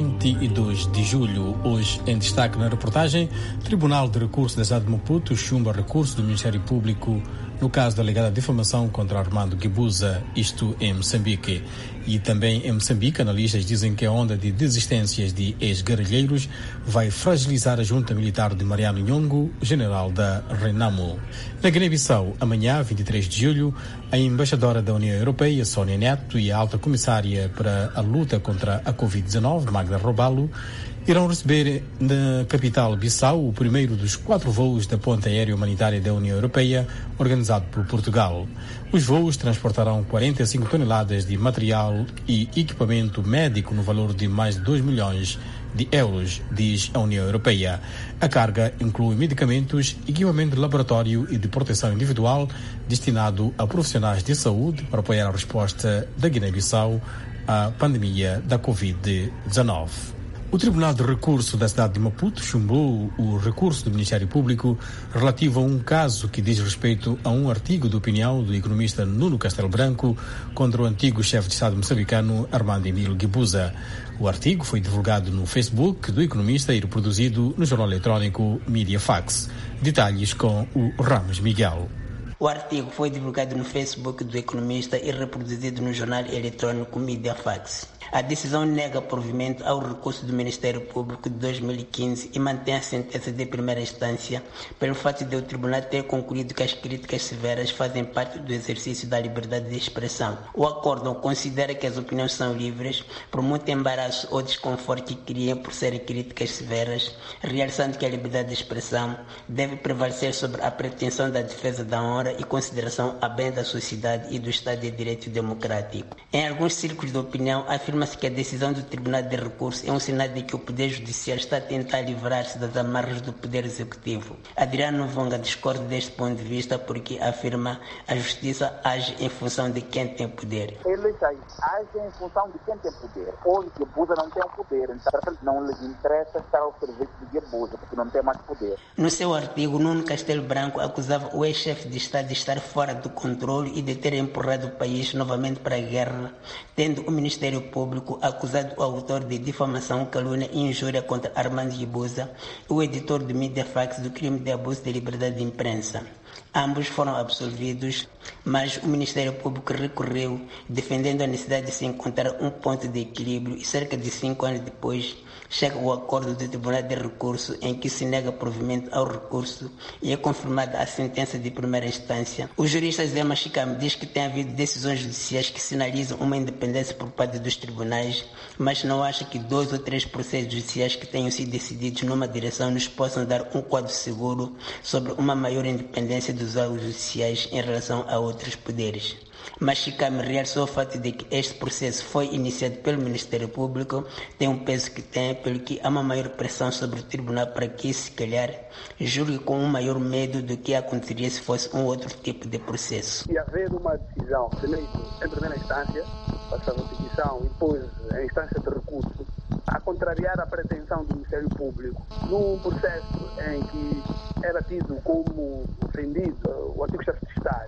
22 de julho. Hoje, em destaque na reportagem, Tribunal de Recurso da cidade de Maputo chumba recurso do Ministério Público no caso da alegada difamação contra Armando Guebuza, isto em Moçambique. E também em Moçambique, analistas dizem que a onda de desistências de ex-guerrilheiros vai fragilizar a junta militar de Mariano Nhongo, general da Renamo. Na Guiné-Bissau, amanhã, 23 de julho, a embaixadora da União Europeia, Sónia Neto, e a alta comissária para a luta contra a Covid-19, Magda Robalo, irão receber na capital Bissau o primeiro dos 4 voos da ponte aérea humanitária da União Europeia, organizado por Portugal. Os voos transportarão 45 toneladas de material e equipamento médico no valor de mais de 2 milhões de euros, diz a União Europeia. A carga inclui medicamentos, equipamento de laboratório e de proteção individual destinado a profissionais de saúde para apoiar a resposta da Guiné-Bissau à pandemia da Covid-19. O Tribunal de Recurso da cidade de Maputo chumbou o recurso do Ministério Público relativo a um caso que diz respeito a um artigo de opinião do economista Nuno Castelo Branco contra o antigo chefe de Estado moçambicano Armando Emílio Guebuza. O artigo foi divulgado no Facebook do economista e reproduzido no jornal eletrónico Mediafax. Detalhes com o Ramos Miguel. O artigo foi divulgado no Facebook do economista e reproduzido no jornal eletrônico Mediafax. A decisão nega provimento ao recurso do Ministério Público de 2015 e mantém a sentença de primeira instância pelo fato de o tribunal ter concluído que as críticas severas fazem parte do exercício da liberdade de expressão. O acórdão considera que as opiniões são livres, por muito embaraço ou desconforto que criem por serem críticas severas, realçando que a liberdade de expressão deve prevalecer sobre a pretensão da defesa da honra e consideração a bem da sociedade e do Estado de Direito Democrático. Em alguns círculos de opinião, afirma-se que a decisão do Tribunal de Recurso é um sinal de que o Poder Judiciário está a tentar livrar-se das amarras do Poder Executivo. Adriano Vonga discorda deste ponto de vista porque afirma que a Justiça age em função de quem tem poder. Eles agem em função de quem tem poder. Hoje, Guebuza não tem poder, então não lhes interessa estar ao serviço de Guebuza, porque não tem mais poder. No seu artigo, Nuno Castelo Branco acusava o ex-chefe de Estado de estar fora do controle e de ter empurrado o país novamente para a guerra, tendo o Ministério Público acusado o autor de difamação, calúnia e injúria contra Armando Guebuza, o editor do Mediafax, do crime de abuso de liberdade de imprensa. Ambos foram absolvidos, mas o Ministério Público recorreu, defendendo a necessidade de se encontrar um ponto de equilíbrio, e cerca de 5 anos depois chega o acordo do Tribunal de Recurso em que se nega provimento ao recurso e é confirmada a sentença de primeira instância. O jurista Zé Machicam diz que tem havido decisões judiciais que sinalizam uma independência por parte dos tribunais, mas não acha que 2 ou 3 processos judiciais que tenham sido decididos numa direção nos possam dar um quadro seguro sobre uma maior independência dos órgãos judiciais em relação a outros poderes. Machicam realçou o fato de que este processo foi iniciado pelo Ministério Público, tem um peso que tem, pelo que há uma maior pressão sobre o tribunal para que, se calhar, julgue com um maior medo do que aconteceria se fosse um outro tipo de processo. Se haver uma decisão em primeira instância, passa a petição e depois a instância de recurso, a contrariar a pretensão do Ministério Público, num processo em que era tido como ofendido o antigo chefe de Estado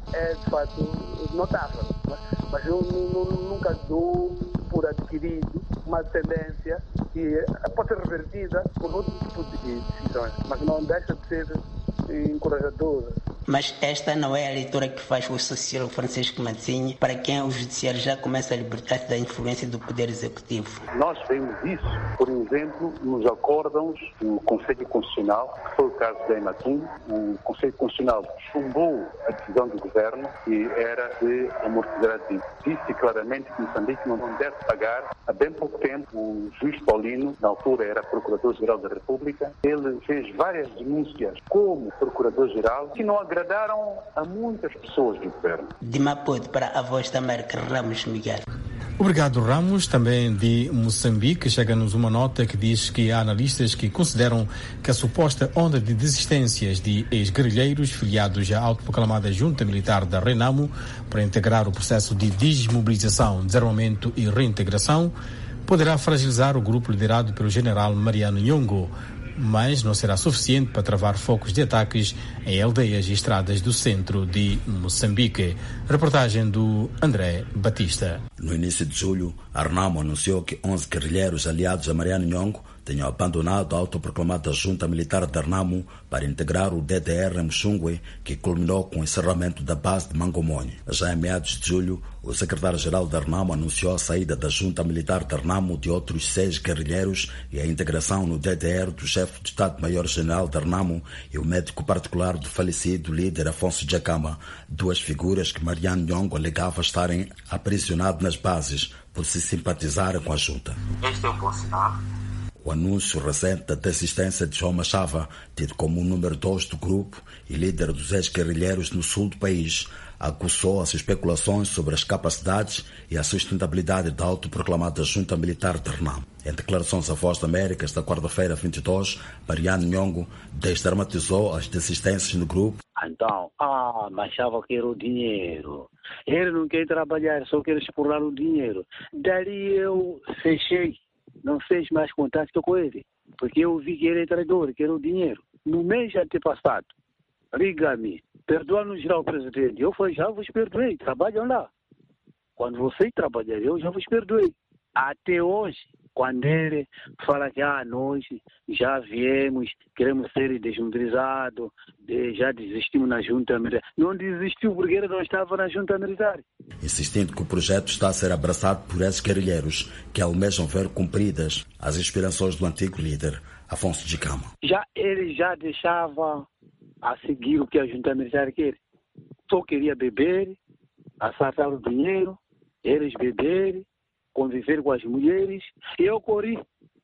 é de fato notável. Mas eu nunca dou por adquirido uma tendência que pode ser revertida por outro tipo de decisões, mas não deixa de ser encorajadora. Mas esta não é a leitura que faz o sociólogo Francisco Mazzini, para quem o judiciário já começa a libertar-se da influência do poder executivo. Nós vemos isso, por exemplo, nos acórdãos do Conselho Constitucional, que foi o caso da Ematum. O Conselho Constitucional chumbou a decisão do governo, que era de amortizar a dívida. Disse claramente que Moçambique não deve pagar. Há bem pouco tempo, o juiz Paulino, na altura era Procurador-Geral da República, ele fez várias denúncias como Procurador-Geral que não agradaram a muitas pessoas do governo. De Maputo para a Voz da América, Ramos Miguel. Obrigado, Ramos. Também de Moçambique chega-nos uma nota que diz que há analistas que consideram que a suposta onda de desistências de ex-guerrilheiros filiados à autoproclamada Junta Militar da Renamo para integrar o processo de desmobilização, desarmamento e reintegração poderá fragilizar o grupo liderado pelo general Mariano Nhongo, mas não será suficiente para travar focos de ataques em aldeias e estradas do centro de Moçambique. Reportagem do André Batista. No início de julho, a Renamo anunciou que 11 guerrilheiros aliados a Mariano Nhongo tenham abandonado a autoproclamada Junta Militar da Renamo para integrar o DDR em Mushungwe, que culminou com o encerramento da base de Mangomoni. Já em meados de julho, o secretário-geral da Renamo anunciou a saída da Junta Militar da Renamo de outros 6 guerrilheiros e a integração no DDR do chefe de Estado-Maior-General da Renamo e o médico particular do falecido líder Afonso Djakama, duas figuras que Mariano Nhongo alegava estarem aprisionados nas bases por se simpatizarem com a Junta. Este é um bom sinal. O anúncio recente da desistência de João Machava, tido como o número 2 do grupo e líder dos ex-guerrilheiros no sul do país, aguçou as especulações sobre as capacidades e a sustentabilidade da autoproclamada Junta Militar de Renamo. Em declarações à Voz da América, esta quarta-feira 22, Mariano Nhongo desdramatizou as desistências no grupo. Então, Machava quer o dinheiro. Ele não quer trabalhar, só quer explorar o dinheiro. Dali eu fechei. Não fez mais contato com ele, porque eu vi que ele é traidor, que era o dinheiro. No mês antepassado, liga-me, perdoa-nos lá o presidente. Eu falei, já vos perdoei, trabalham lá. Quando vocês trabalharem, eu já vos perdoei. Até hoje, quando ele fala que nós já viemos, queremos ser desmobilizados, já desistimos na junta militar. Não desistiu porque ele não estava na junta militar. Insistindo que o projeto está a ser abraçado por esses guerrilheiros que almejam ver cumpridas as inspirações do antigo líder, Afonso Djakama. Ele já deixava a seguir o que a junta militar quer. Só queria beber, assaltar o dinheiro, eles beberem, conviver com as mulheres, e eu corri.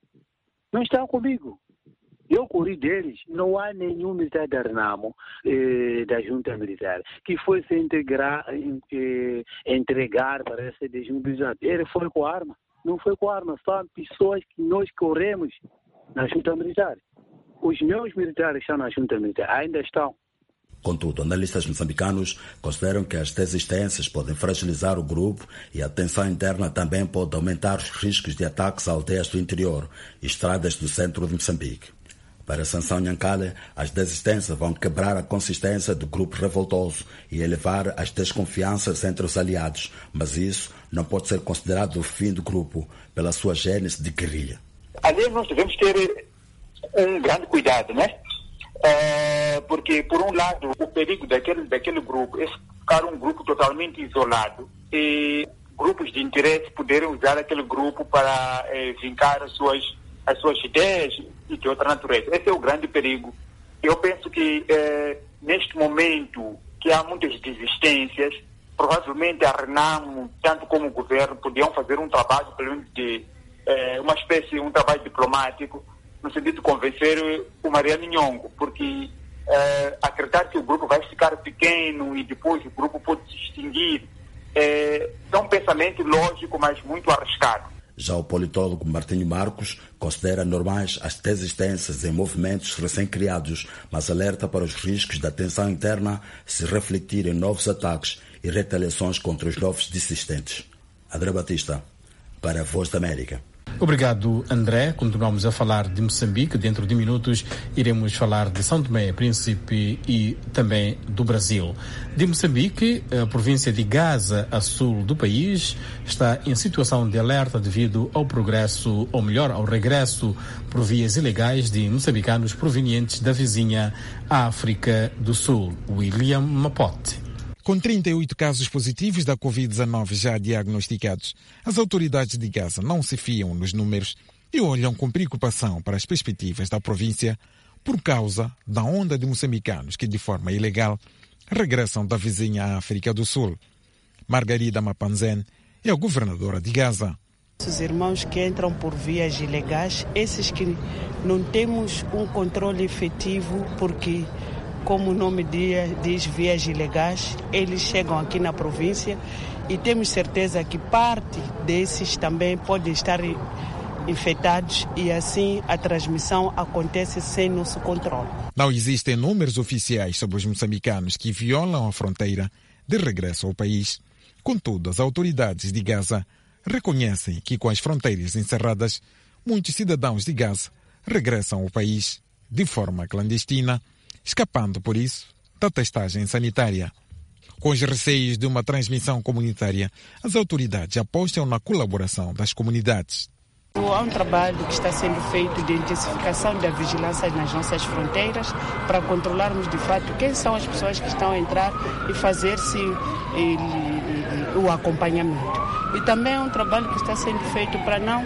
Não estão comigo. Eu corri deles. Não há nenhum militar da Renamo, da junta militar, que foi se entregar para ser desmobilizado. Ele foi com arma. Não foi com arma. São pessoas que nós corremos na junta militar. Os meus militares estão na junta militar. Ainda estão. Contudo, analistas moçambicanos consideram que as desistências podem fragilizar o grupo e a tensão interna também pode aumentar os riscos de ataques a aldeias do interior e estradas do centro de Moçambique. Para Sansão Nhankale, as desistências vão quebrar a consistência do grupo revoltoso e elevar as desconfianças entre os aliados, mas isso não pode ser considerado o fim do grupo pela sua gênese de guerrilha. Ali nós devemos ter um grande cuidado, né? Porque, por um lado, o perigo daquele grupo é ficar um grupo totalmente isolado e grupos de interesse poderem usar aquele grupo para vincar as suas ideias e de outra natureza. Esse é o grande perigo. Eu penso que, neste momento, que há muitas desistências, provavelmente a Renamo, tanto como o governo, podiam fazer um trabalho, pelo menos de um trabalho diplomático, no sentido de convencer o Mariano Nhongo, porque acreditar que o grupo vai ficar pequeno e depois o grupo pode se extinguir é um pensamento lógico, mas muito arriscado. Já o politólogo Martinho Marcos considera normais as desistências em movimentos recém-criados, mas alerta para os riscos da tensão interna se refletirem em novos ataques e retaliações contra os novos desistentes. André Batista, para a Voz da América. Obrigado, André. Continuamos a falar de Moçambique. Dentro de minutos iremos falar de São Tomé e Príncipe e também do Brasil. De Moçambique, a província de Gaza, a sul do país, está em situação de alerta devido ao progresso, ou melhor, ao regresso por vias ilegais de moçambicanos provenientes da vizinha África do Sul. William Mapote. Com 38 casos positivos da Covid-19 já diagnosticados, as autoridades de Gaza não se fiam nos números e olham com preocupação para as perspectivas da província por causa da onda de moçambicanos que, de forma ilegal, regressam da vizinha África do Sul. Margarida Mapanzen é a governadora de Gaza. Os irmãos que entram por vias ilegais, esses que não temos um controle efetivo porque, como o nome diz, vias ilegais, eles chegam aqui na província e temos certeza que parte desses também podem estar infectados e assim a transmissão acontece sem nosso controle. Não existem números oficiais sobre os moçambicanos que violam a fronteira de regresso ao país. Contudo, as autoridades de Gaza reconhecem que com as fronteiras encerradas, muitos cidadãos de Gaza regressam ao país de forma clandestina, escapando, por isso, da testagem sanitária. Com os receios de uma transmissão comunitária, as autoridades apostam na colaboração das comunidades. Há um trabalho que está sendo feito de intensificação da vigilância nas nossas fronteiras para controlarmos de fato quem são as pessoas que estão a entrar e fazer-se o acompanhamento. E também é um trabalho que está sendo feito para não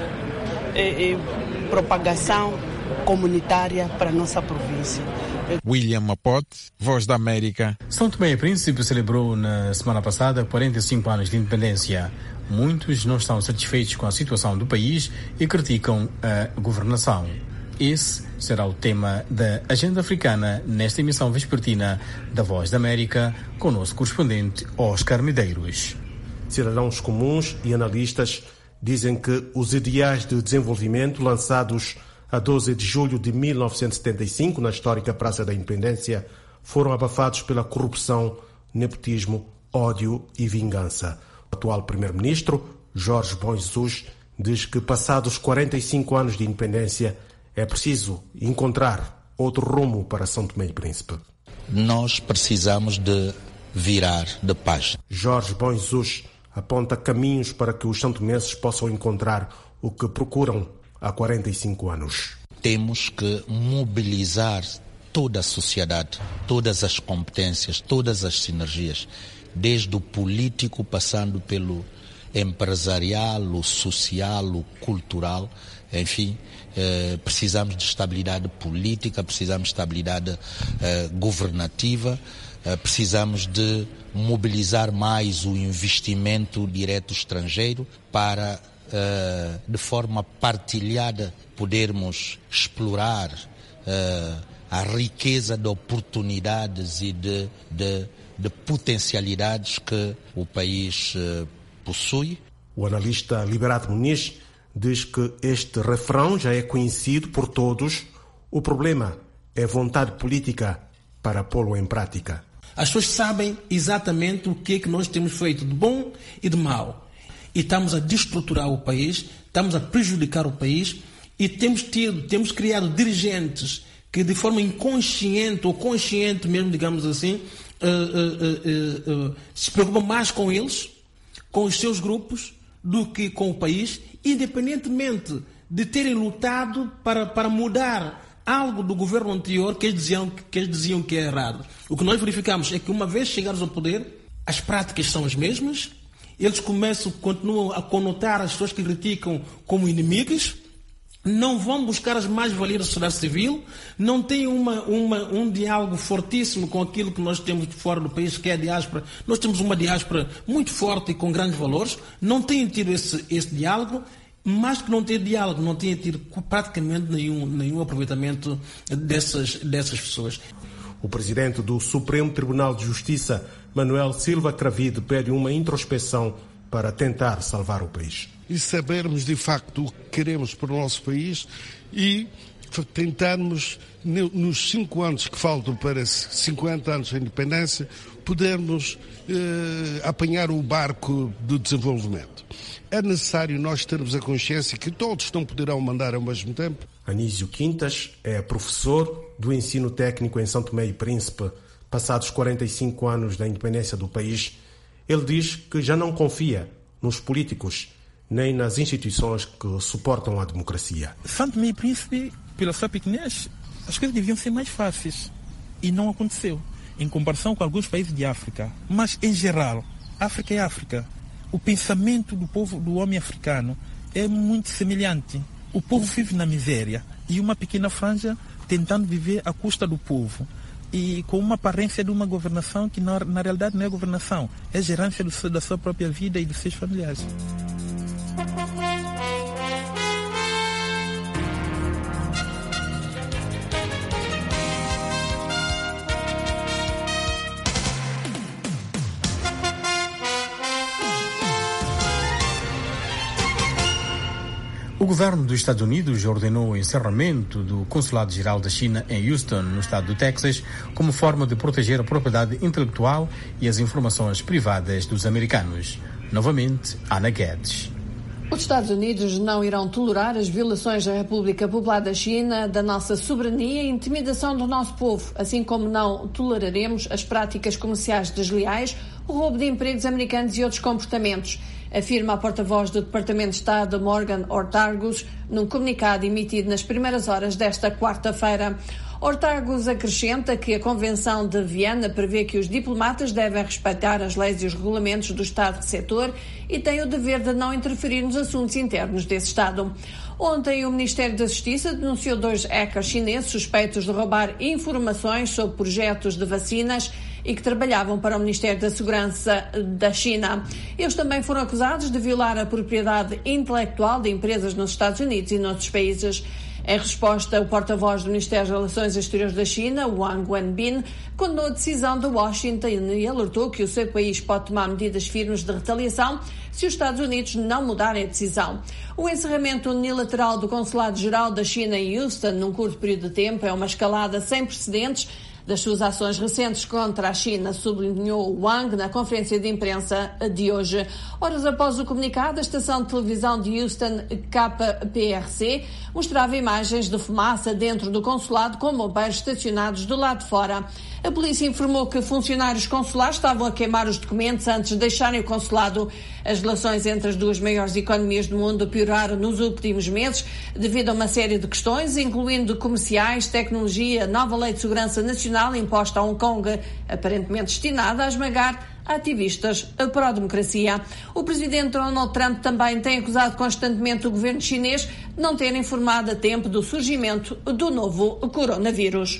propagação comunitária para a nossa província. William Mapote, Voz da América. São Tomé e Príncipe celebrou na semana passada 45 anos de independência. Muitos não estão satisfeitos com a situação do país e criticam a governação. Esse será o tema da Agenda Africana nesta emissão vespertina da Voz da América, com o nosso correspondente Oscar Medeiros. Cidadãos comuns e analistas dizem que os ideais de desenvolvimento lançados a 12 de julho de 1975, na histórica Praça da Independência, foram abafados pela corrupção, nepotismo, ódio e vingança. O atual primeiro-ministro, Jorge Bom Jesus, diz que passados 45 anos de independência é preciso encontrar outro rumo para São Tomé e Príncipe. Nós precisamos de virar de página. Jorge Bom Jesus aponta caminhos para que os santomenses possam encontrar o que procuram há 45 anos. Temos que mobilizar toda a sociedade, todas as competências, todas as sinergias, desde o político, passando pelo empresarial, o social, o cultural, enfim, precisamos de estabilidade política, precisamos de estabilidade governativa, precisamos de mobilizar mais o investimento direto estrangeiro para de forma partilhada podermos explorar a riqueza de oportunidades e de potencialidades que o país possui. O analista Liberato Muniz diz que este refrão já é conhecido por todos. O problema é vontade política para pô-lo em prática. As pessoas sabem exatamente o que é que nós temos feito de bom e de mau. E estamos a destruturar o país, estamos a prejudicar o país e temos criado dirigentes que de forma inconsciente ou consciente mesmo, digamos assim, se preocupam mais com eles, com os seus grupos, do que com o país, independentemente de terem lutado para mudar algo do governo anterior que eles diziam que é errado. O que nós verificamos é que uma vez chegados ao poder, as práticas são as mesmas, eles continuam a conotar as pessoas que criticam como inimigas, não vão buscar as mais-valias da sociedade civil, não têm um diálogo fortíssimo com aquilo que nós temos de fora do país, que é a diáspora. Nós temos uma diáspora muito forte e com grandes valores, não têm tido esse diálogo, mais que não ter diálogo, não têm tido praticamente nenhum aproveitamento dessas pessoas. O presidente do Supremo Tribunal de Justiça, Manuel Silva Cravide, pede uma introspeção para tentar salvar o país. E sabermos de facto o que queremos para o nosso país e tentarmos, nos 5 anos que faltam para 50 anos de independência, podermos apanhar o barco do desenvolvimento. É necessário nós termos a consciência que todos não poderão mandar ao mesmo tempo. Anísio Quintas é professor do ensino técnico em São Tomé e Príncipe. Passados 45 anos da independência do país, ele diz que já não confia nos políticos nem nas instituições que suportam a democracia. São Tomé e Príncipe, pela sua pequenez, as coisas deviam ser mais fáceis. E não aconteceu, em comparação com alguns países de África. Mas, em geral, África é África. O pensamento do povo, do homem africano, é muito semelhante. O povo vive na miséria e uma pequena franja tentando viver à custa do povo. E com uma aparência de uma governação que na realidade não é governação, é gerência da sua própria vida e dos seus familiares. O governo dos Estados Unidos ordenou o encerramento do Consulado-Geral da China em Houston, no estado do Texas, como forma de proteger a propriedade intelectual e as informações privadas dos americanos. Novamente, Ana Guedes. Os Estados Unidos não irão tolerar as violações da República Popular da China, da nossa soberania e intimidação do nosso povo, assim como não toleraremos as práticas comerciais desleais, o roubo de empregos americanos e outros comportamentos, afirma a porta-voz do Departamento de Estado, Morgan Ortagus, num comunicado emitido nas primeiras horas desta quarta-feira. Ortagus acrescenta que a Convenção de Viena prevê que os diplomatas devem respeitar as leis e os regulamentos do Estado receptor e têm o dever de não interferir nos assuntos internos desse Estado. Ontem, o Ministério da Justiça denunciou 2 hackers chineses suspeitos de roubar informações sobre projetos de vacinas e que trabalhavam para o Ministério da Segurança da China. Eles também foram acusados de violar a propriedade intelectual de empresas nos Estados Unidos e noutros países. Em resposta, o porta-voz do Ministério das Relações Exteriores da China, Wang Wenbin, condenou a decisão de Washington e alertou que o seu país pode tomar medidas firmes de retaliação se os Estados Unidos não mudarem a decisão. O encerramento unilateral do Consulado-Geral da China em Houston num curto período de tempo é uma escalada sem precedentes das suas ações recentes contra a China, sublinhou Wang na conferência de imprensa de hoje. Horas após o comunicado, a estação de televisão de Houston, KPRC, mostrava imagens de fumaça dentro do consulado com bombeiros estacionados do lado de fora. A polícia informou que funcionários consulares estavam a queimar os documentos antes de deixarem o consulado. As relações entre as duas maiores economias do mundo pioraram nos últimos meses devido a uma série de questões, incluindo comerciais, tecnologia, nova lei de segurança nacional imposta a Hong Kong, aparentemente destinada a esmagar ativistas pró-democracia. O presidente Donald Trump também tem acusado constantemente o governo chinês de não ter informado a tempo do surgimento do novo coronavírus.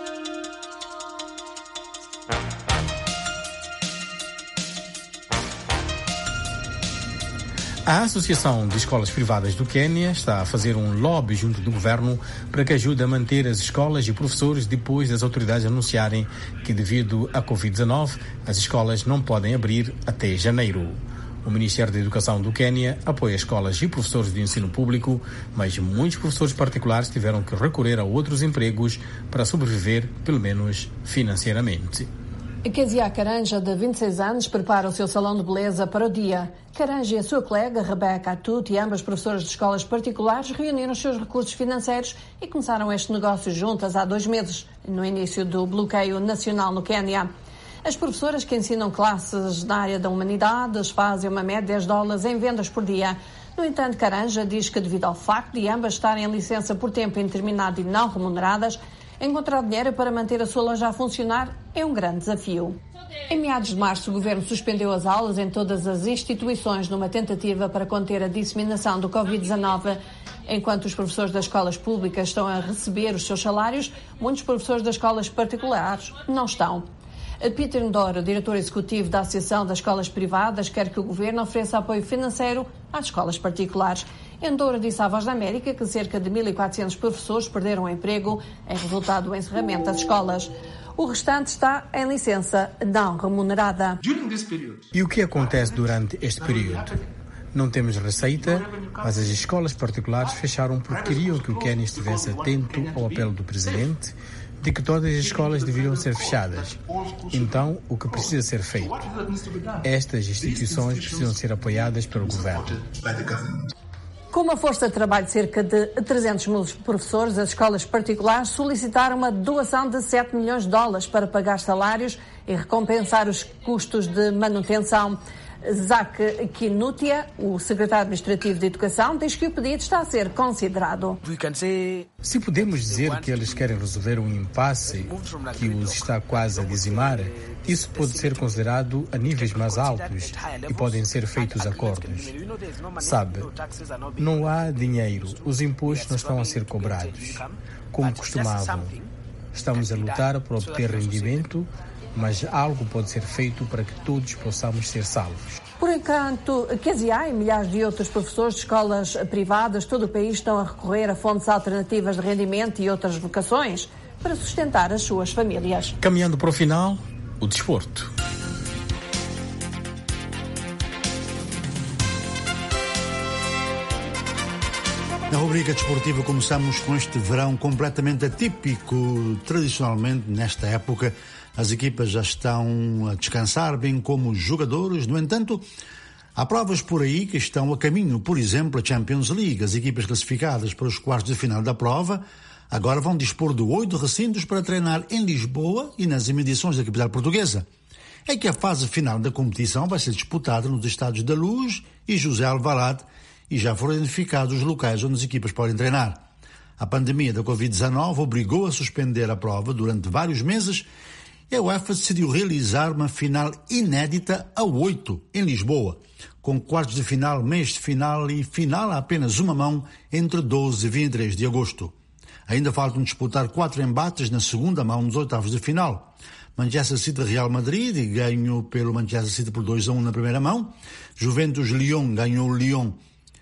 A Associação de Escolas Privadas do Quênia está a fazer um lobby junto do governo para que ajude a manter as escolas e professores depois das autoridades anunciarem que, devido à Covid-19, as escolas não podem abrir até janeiro. O Ministério da Educação do Quênia apoia escolas e professores de ensino público, mas muitos professores particulares tiveram que recorrer a outros empregos para sobreviver, pelo menos financeiramente. Kezia Karanja, de 26 anos, prepara o seu salão de beleza para o dia. Karanja e a sua colega, Rebecca Atut, ambas professoras de escolas particulares, reuniram os seus recursos financeiros e começaram este negócio juntas há 2 meses, no início do bloqueio nacional no Quênia. As professoras que ensinam classes na área da humanidades fazem uma média de $10 em vendas por dia. No entanto, Karanja diz que, devido ao facto de ambas estarem em licença por tempo indeterminado e não remuneradas, encontrar dinheiro para manter a sua loja a funcionar é um grande desafio. Em meados de março, o governo suspendeu as aulas em todas as instituições numa tentativa para conter a disseminação do Covid-19. Enquanto os professores das escolas públicas estão a receber os seus salários, muitos professores das escolas particulares não estão. Peter Ndoro, diretor executivo da Associação das Escolas Privadas, quer que o governo ofereça apoio financeiro às escolas particulares. Ndoro disse à Voz da América que cerca de 1.400 professores perderam o emprego em resultado do encerramento das escolas. O restante está em licença não remunerada. E o que acontece durante este período? Não temos receita, mas as escolas particulares fecharam porque queriam que o Quênia estivesse atento ao apelo do presidente, de que todas as escolas deveriam ser fechadas. Então, o que precisa ser feito? Estas instituições precisam ser apoiadas pelo governo. Com uma força de trabalho de cerca de 300 mil professores, as escolas particulares solicitaram uma doação de 7 milhões de dólares para pagar salários e recompensar os custos de manutenção. Zach Kinutia, o secretário administrativo de Educação, diz que o pedido está a ser considerado. Se podemos dizer que eles querem resolver um impasse que os está quase a dizimar, isso pode ser considerado a níveis mais altos e podem ser feitos acordos. Sabe, não há dinheiro, os impostos não estão a ser cobrados, como costumavam. Estamos a lutar para obter rendimento, mas algo pode ser feito para que todos possamos ser salvos. Por enquanto, Keziah e milhares de outros professores de escolas privadas de todo o país estão a recorrer a fontes alternativas de rendimento e outras vocações para sustentar as suas famílias. Caminhando para o final, o desporto. Na rubrica desportiva começamos com este verão completamente atípico. Tradicionalmente, nesta época, as equipas já estão a descansar, bem como os jogadores. No entanto, há provas por aí que estão a caminho. Por exemplo, a Champions League. As equipas classificadas para os quartos de final da prova agora vão dispor de 8 recintos para treinar em Lisboa e nas imediações da capital portuguesa. É que a fase final da competição vai ser disputada nos estádios da Luz e José Alvalade e já foram identificados os locais onde as equipas podem treinar. A pandemia da Covid-19 obrigou a suspender a prova durante vários meses e a UEFA decidiu realizar uma final inédita a 8 em Lisboa, com quartos de final, meios de final e final a apenas uma mão entre 12 e 23 de agosto. Ainda faltam disputar 4 embates na segunda mão nos oitavos de final. Manchester City-Real Madrid ganhou pelo Manchester City por 2-1 na primeira mão. Juventus-Lyon ganhou o Lyon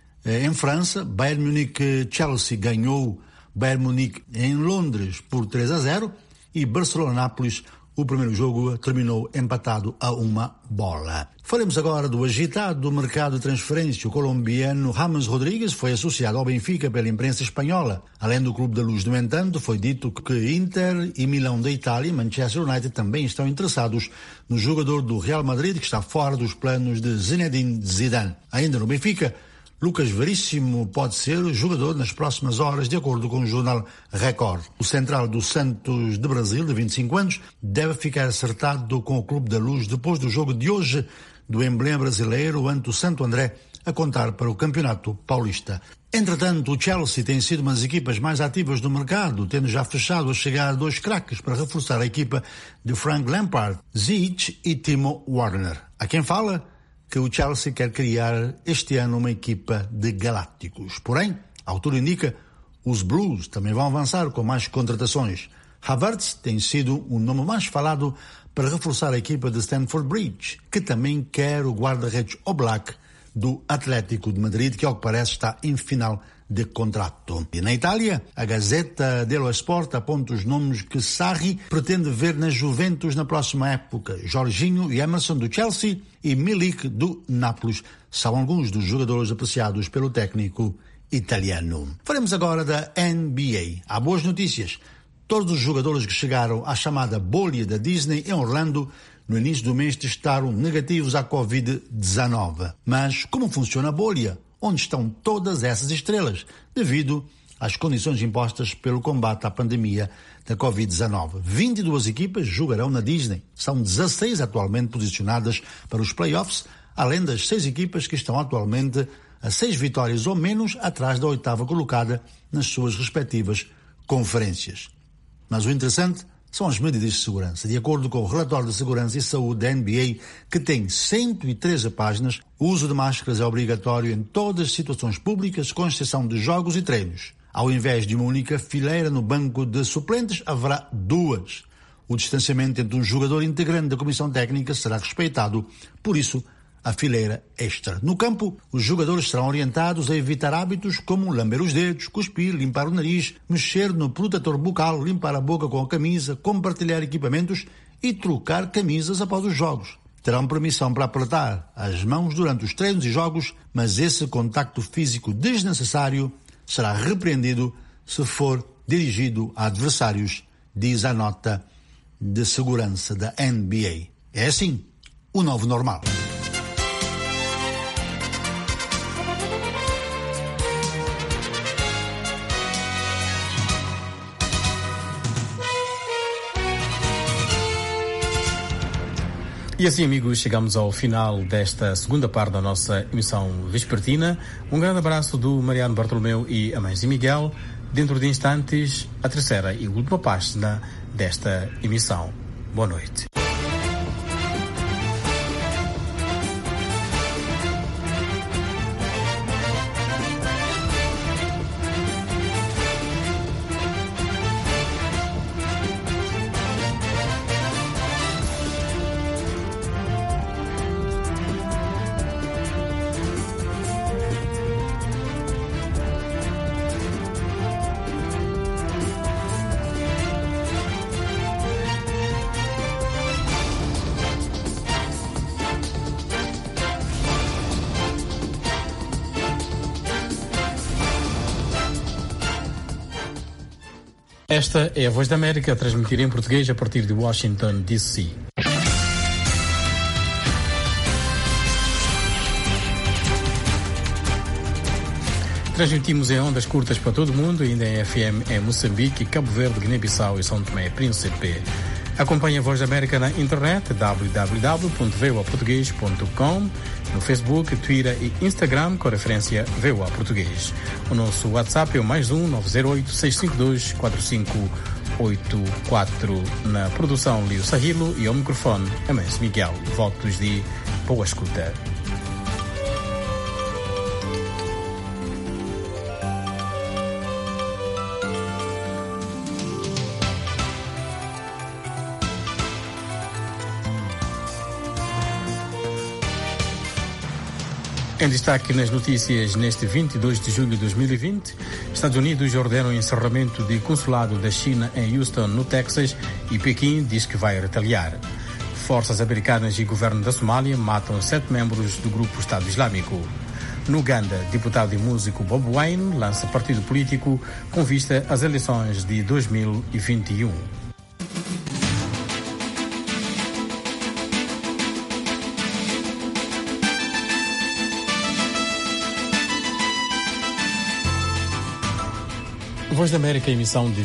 em França. Bayern Munique-Chelsea ganhou Bayern Munique em Londres por 3-0. E Barcelona-Nápoles, o primeiro jogo terminou empatado a 1-1. Falemos agora do agitado mercado de transferência. O colombiano James Rodríguez foi associado ao Benfica pela imprensa espanhola. Além do Clube da Luz, no entanto, foi dito que Inter e Milão da Itália e Manchester United também estão interessados no jogador do Real Madrid, que está fora dos planos de Zinedine Zidane. Ainda no Benfica, Lucas Veríssimo pode ser jogador nas próximas horas, de acordo com o jornal Record. O central do Santos de Brasil, de 25 anos, deve ficar acertado com o Clube da Luz depois do jogo de hoje do emblema brasileiro ante o Santo André, a contar para o Campeonato Paulista. Entretanto, o Chelsea tem sido uma das equipas mais ativas do mercado, tendo já fechado a chegada de 2 craques para reforçar a equipa de Frank Lampard, Ziyech e Timo Werner. A quem fala que o Chelsea quer criar este ano uma equipa de galácticos. Porém, a altura indica, os Blues também vão avançar com mais contratações. Havertz tem sido o nome mais falado para reforçar a equipa de Stamford Bridge, que também quer o guarda-redes Oblak do Atlético de Madrid, que ao que parece está em final de contrato. E na Itália, a Gazzetta dello Sport aponta os nomes que Sarri pretende ver na Juventus na próxima época. Jorginho e Emerson do Chelsea e Milik do Nápoles são alguns dos jogadores apreciados pelo técnico italiano. Faremos agora da NBA. Há boas notícias. Todos os jogadores que chegaram à chamada bolha da Disney em Orlando no início do mês testaram negativos à Covid-19. Mas como funciona a bolha? Onde estão todas essas estrelas, devido às condições impostas pelo combate à pandemia da Covid-19. 22 equipas jogarão na Disney. São 16 atualmente posicionadas para os playoffs, além das 6 equipas que estão atualmente a 6 vitórias ou menos atrás da 8ª colocada nas suas respectivas conferências. Mas o interessante são as medidas de segurança. De acordo com o relatório de segurança e saúde da NBA, que tem 113 páginas, o uso de máscaras é obrigatório em todas as situações públicas, com exceção de jogos e treinos. Ao invés de uma única fileira no banco de suplentes, haverá 2. O distanciamento entre um jogador integrante da comissão técnica será respeitado, por isso, a fileira extra. No campo, os jogadores serão orientados a evitar hábitos como lamber os dedos, cuspir, limpar o nariz, mexer no protetor bucal, limpar a boca com a camisa, compartilhar equipamentos e trocar camisas após os jogos. Terão permissão para apertar as mãos durante os treinos e jogos, mas esse contacto físico desnecessário será repreendido se for dirigido a adversários diz a nota de segurança da NBA. É assim, o novo normal. E assim, amigos, chegamos ao final desta segunda parte da nossa emissão vespertina. Um grande abraço do Mariano Bartolomeu e Amães e Miguel. Dentro de instantes, a terceira e última página desta emissão. Boa noite. Esta é a Voz da América, a transmitir em português a partir de Washington, D.C. Transmitimos em ondas curtas para todo o mundo, ainda em FM em Moçambique, Cabo Verde, Guiné-Bissau e São Tomé e Príncipe. Acompanhe a Voz da América na internet, www.voaportugues.com, no Facebook, Twitter e Instagram, com a referência VOA Português. O nosso WhatsApp é o +1 908 652 4584. Na produção, Lio Sahilo, e ao microfone, Amães Miguel. Votos de boa escuta. Em destaque nas notícias, neste 22 de julho de 2020, Estados Unidos ordenam o encerramento de consulado da China em Houston, no Texas, e Pequim diz que vai retaliar. Forças americanas e governo da Somália matam 7 membros do grupo Estado Islâmico. No Uganda, deputado e músico Bob Wine lança partido político com vista às eleições de 2021. Voz da América, emissão de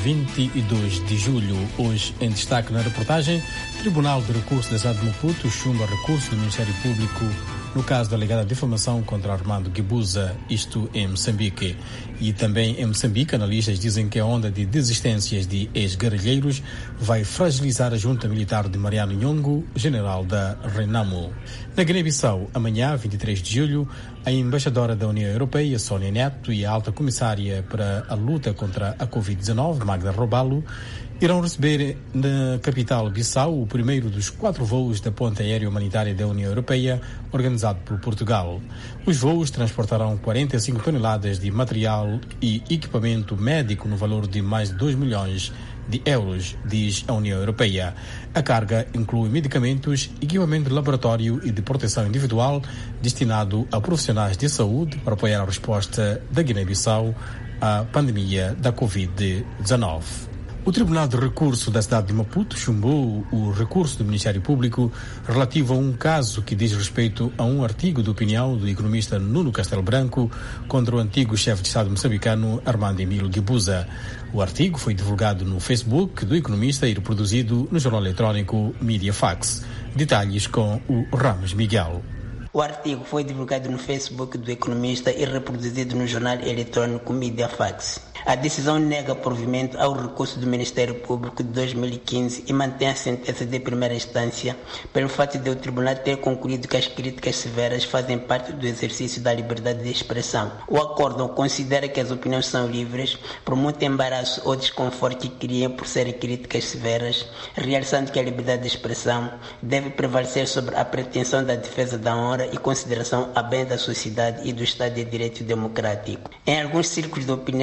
22 de julho. Hoje, em destaque na reportagem, Tribunal de Recurso da cidade de Maputo chumba recurso do Ministério Público no caso da alegada difamação contra Armando Guebuza, isto em Moçambique. E também em Moçambique, analistas dizem que a onda de desistências de ex-guerrilheiros vai fragilizar a junta militar de Mariano Nhongo, general da Renamo. Na Guiné-Bissau, amanhã, 23 de julho, a embaixadora da União Europeia, Sónia Neto, e a alta comissária para a luta contra a Covid-19, Magda Robalo, irão receber na capital Bissau o primeiro dos 4 voos da ponte aérea humanitária da União Europeia, organizado por Portugal. Os voos transportarão 45 toneladas de material e equipamento médico no valor de mais de 2 milhões de euros, diz a União Europeia. A carga inclui medicamentos, equipamento de laboratório e de proteção individual destinado a profissionais de saúde para apoiar a resposta da Guiné-Bissau à pandemia da Covid-19. O Tribunal de Recurso da cidade de Maputo chumbou o recurso do Ministério Público relativo a um caso que diz respeito a um artigo de opinião do economista Nuno Castelo Branco contra o antigo chefe de Estado moçambicano Armando Emílio Guebuza. O artigo foi divulgado no Facebook do economista e reproduzido no jornal eletrónico Mediafax. Detalhes com o Ramos Miguel. O artigo foi divulgado no Facebook do economista e reproduzido no jornal eletrônico Mediafax. A decisão nega provimento ao recurso do Ministério Público de 2015 e mantém a sentença de primeira instância pelo fato de o Tribunal ter concluído que as críticas severas fazem parte do exercício da liberdade de expressão. O acórdão considera que as opiniões são livres, por muito embaraço ou desconforto que criem por serem críticas severas, realçando que a liberdade de expressão deve prevalecer sobre a pretensão da defesa da honra e consideração a bem da sociedade e do Estado de Direito Democrático. Em alguns círculos de opinião, a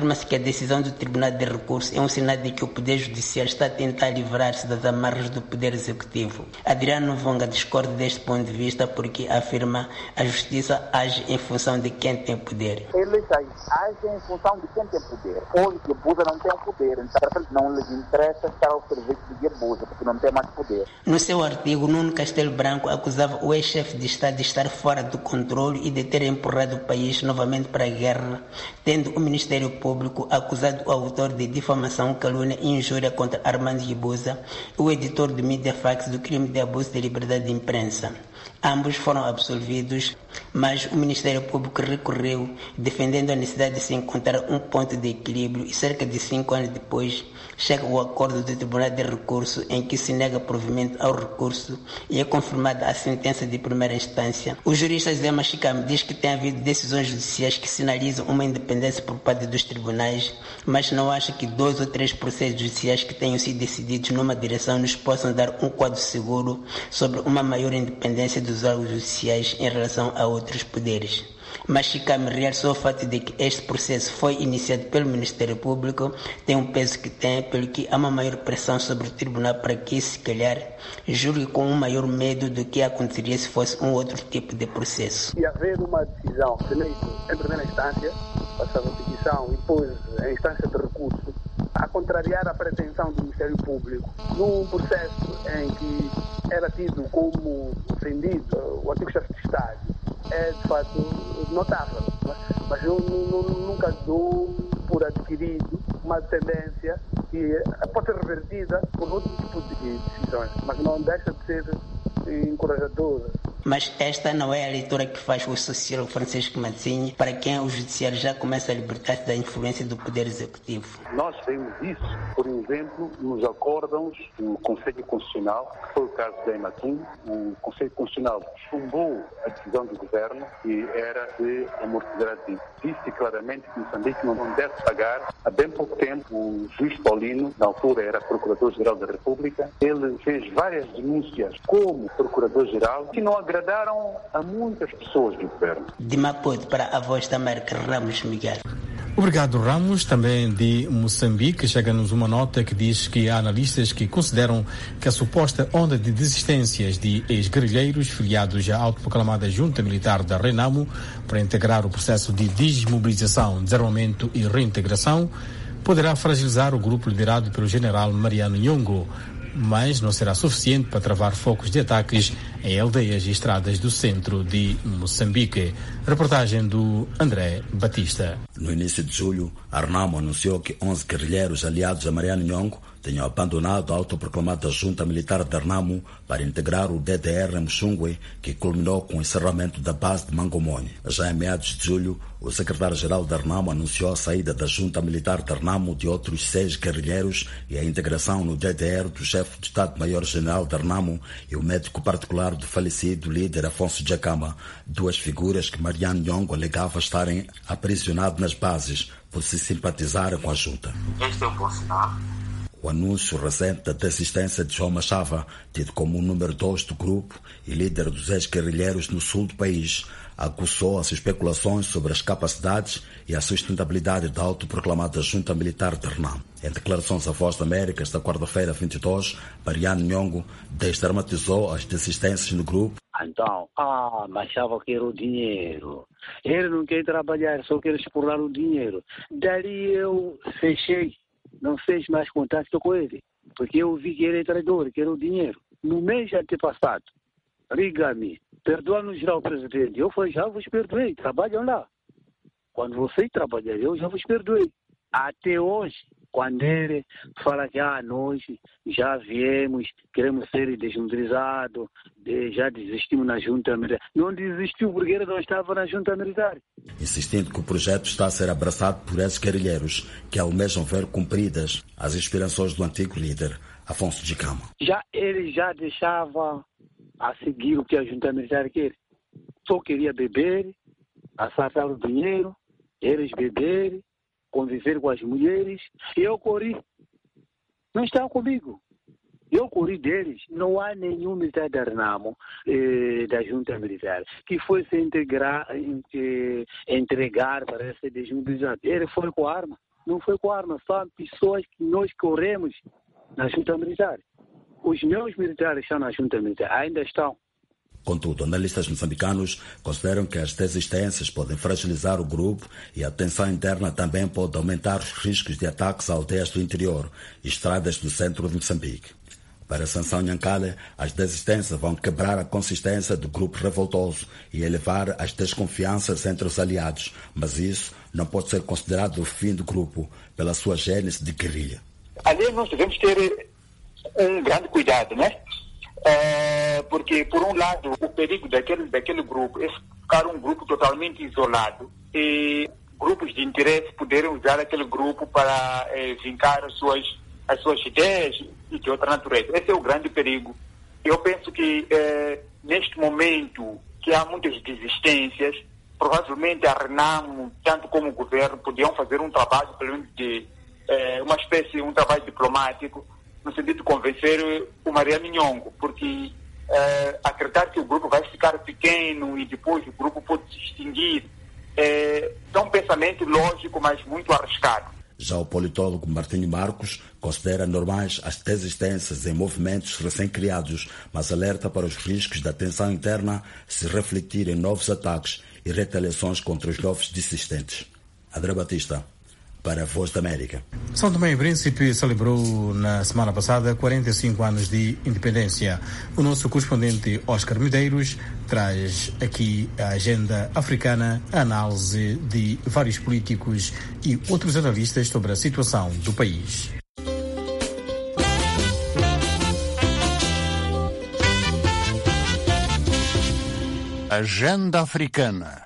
Afirma-se que a decisão do Tribunal de Recurso é um sinal de que o Poder Judiciário está a tentar livrar-se das amarras do Poder Executivo. Adriano Vonga discorda deste ponto de vista porque afirma que a Justiça age em função de quem tem poder. Eles agem em função de quem tem poder. Ou que abusa não tem poder, então não lhes interessa estar ao serviço de quem abusa, porque não tem mais poder. No seu artigo, Nuno Castelo Branco acusava o ex-chefe de Estado de estar fora do controle e de ter empurrado o país novamente para a guerra, tendo o Ministério Público acusado o autor de difamação, calúnia e injúria contra Armando Guebuza, o editor do Mediafax, do crime de abuso de liberdade de imprensa. Ambos foram absolvidos, mas o Ministério Público recorreu, defendendo a necessidade de se encontrar um ponto de equilíbrio, e cerca de 5 anos depois chega o acordo do Tribunal de Recurso em que se nega provimento ao recurso e é confirmada a sentença de primeira instância. O jurista Zé Machicame diz que tem havido decisões judiciais que sinalizam uma independência por parte dos tribunais, mas não acha que 2 ou 3 processos judiciais que tenham sido decididos numa direção nos possam dar um quadro seguro sobre uma maior independência dos órgãos judiciais em relação a outros poderes. Machicame realçou o fato de que este processo foi iniciado pelo Ministério Público, tem um peso que tem, pelo que há uma maior pressão sobre o Tribunal para que, se calhar, julgue com um maior medo do que aconteceria se fosse um outro tipo de processo. Se haver uma decisão em primeira instância, passada a petição e depois em instância de recurso, a contrariar a pretensão do Ministério Público, num processo em que era tido como ofendido o antigo chefe de Estado, é de fato notável. Mas eu nunca dou por adquirido uma tendência que pode ser revertida por outro tipo de decisões, mas não deixa de ser encorajadora. Mas esta não é a leitura que faz o sociólogo Francisco Mazzini, para quem o judiciário já começa a libertar-se da influência do Poder Executivo. Nós vemos isso, por exemplo, nos acórdãos do Conselho Constitucional, que foi o caso da Ematum. O Conselho Constitucional chumbou a decisão do governo e era de amortizar a dívida. Disse claramente que Moçambique não deve pagar. Há bem pouco tempo, o juiz Paulino, na altura era Procurador-Geral da República, ele fez várias denúncias como Procurador-Geral que não agradaram a muitas pessoas do governo. De Maputo para a Voz da América, Ramos Miguel. Obrigado, Ramos. Também de Moçambique chega-nos uma nota que diz que há analistas que consideram que a suposta onda de desistências de ex-guerrilheiros filiados à autoproclamada Junta Militar da Renamo para integrar o processo de desmobilização, desarmamento e reintegração poderá fragilizar o grupo liderado pelo general Mariano Nhongo, mas não será suficiente para travar focos de ataques em aldeias e estradas do centro de Moçambique. Reportagem do André Batista. No início de julho, a Renamo anunciou que 11 guerrilheiros aliados a Mariano Nhongo tenham abandonado a autoproclamada Junta Militar de Renamo para integrar o DDR em Mchungwe, que culminou com o encerramento da base de Mangomone. Já em meados de julho, o secretário-geral da Renamo anunciou a saída da Junta Militar de Renamo de outros 6 guerrilheiros e a integração no DDR do chefe de Estado-Maior-General da Renamo e o médico particular do falecido líder Afonso Djakama, 2 figuras que Mariano Nhongo alegava estarem aprisionados nas bases por se simpatizarem com a junta. Este é um bom sinal. O anúncio recente da desistência de João Machava, tido como o número 2 do grupo e líder dos ex-guerrilheiros no sul do país, aguçou as especulações sobre as capacidades e a sustentabilidade da autoproclamada Junta Militar de Renamo. Em declarações à Voz da América, esta quarta-feira 22, Mariano Nhongo desdramatizou as desistências no grupo. Então, Machava quer o dinheiro. Ele não quer trabalhar, só quer explorar o dinheiro. Dali eu fechei. Não fez mais contato com ele, porque eu vi que ele é traidor, que era o dinheiro. No mês antepassado, liga-me, perdoa-nos já o presidente. Eu falei, já vos perdoei, trabalham lá. Quando vocês trabalham, eu já vos perdoei. Até hoje, quando ele fala que nós já viemos, queremos ser desmobilizados, já desistimos na junta militar. Não desistiu porque ele não estava na junta militar. Insistindo que o projeto está a ser abraçado por esses guerrilheiros que almejam ver cumpridas as inspirações do antigo líder, Afonso Djakama. Ele já deixava a seguir o que a junta militar quer. Só queria beber, assaltar o dinheiro, eles beberem, conviver com as mulheres. Eu corri. Não estão comigo. Eu corri deles. Não há nenhum militar da Renamo, da junta militar, que foi se entregar para ser desmobilizado. Ele foi com a arma. não foi com arma, são pessoas que nós corremos na junta militar. Os meus militares estão na junta militar, ainda estão. Contudo, analistas moçambicanos consideram que as desistências podem fragilizar o grupo e a tensão interna também pode aumentar os riscos de ataques a aldeias do interior e estradas do centro de Moçambique. Para Sansão Nhankale, as desistências vão quebrar a consistência do grupo revoltoso e elevar as desconfianças entre os aliados, mas isso não pode ser considerado o fim do grupo pela sua gênese de guerrilha. Ali nós devemos ter um grande cuidado, né? Porque, por um lado, o perigo daquele grupo é ficar um grupo totalmente isolado e grupos de interesse poderem usar aquele grupo para vincar as suas ideias e de outra natureza. Esse é o grande perigo. Eu penso que, neste momento, que há muitas desistências, provavelmente a Renamo, tanto como o governo, podiam fazer um trabalho, pelo menos de um trabalho diplomático, no sentido de convencer o Mariano Nhongo, porque acreditar que o grupo vai ficar pequeno e depois o grupo pode se extinguir é um pensamento lógico, mas muito arriscado. Já o politólogo Martinho Marcos considera normais as desistências em movimentos recém-criados, mas alerta para os riscos da tensão interna se refletir em novos ataques e retaliações contra os novos desistentes. André Batista, para a Voz da América. São Tomé e Príncipe celebrou na semana passada 45 anos de independência. O nosso correspondente Oscar Medeiros traz aqui a agenda africana, a análise de vários políticos e outros analistas sobre a situação do país. Agenda africana.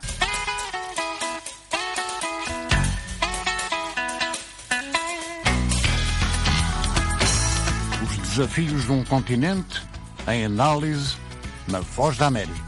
Desafios de um continente em análise na Voz da América.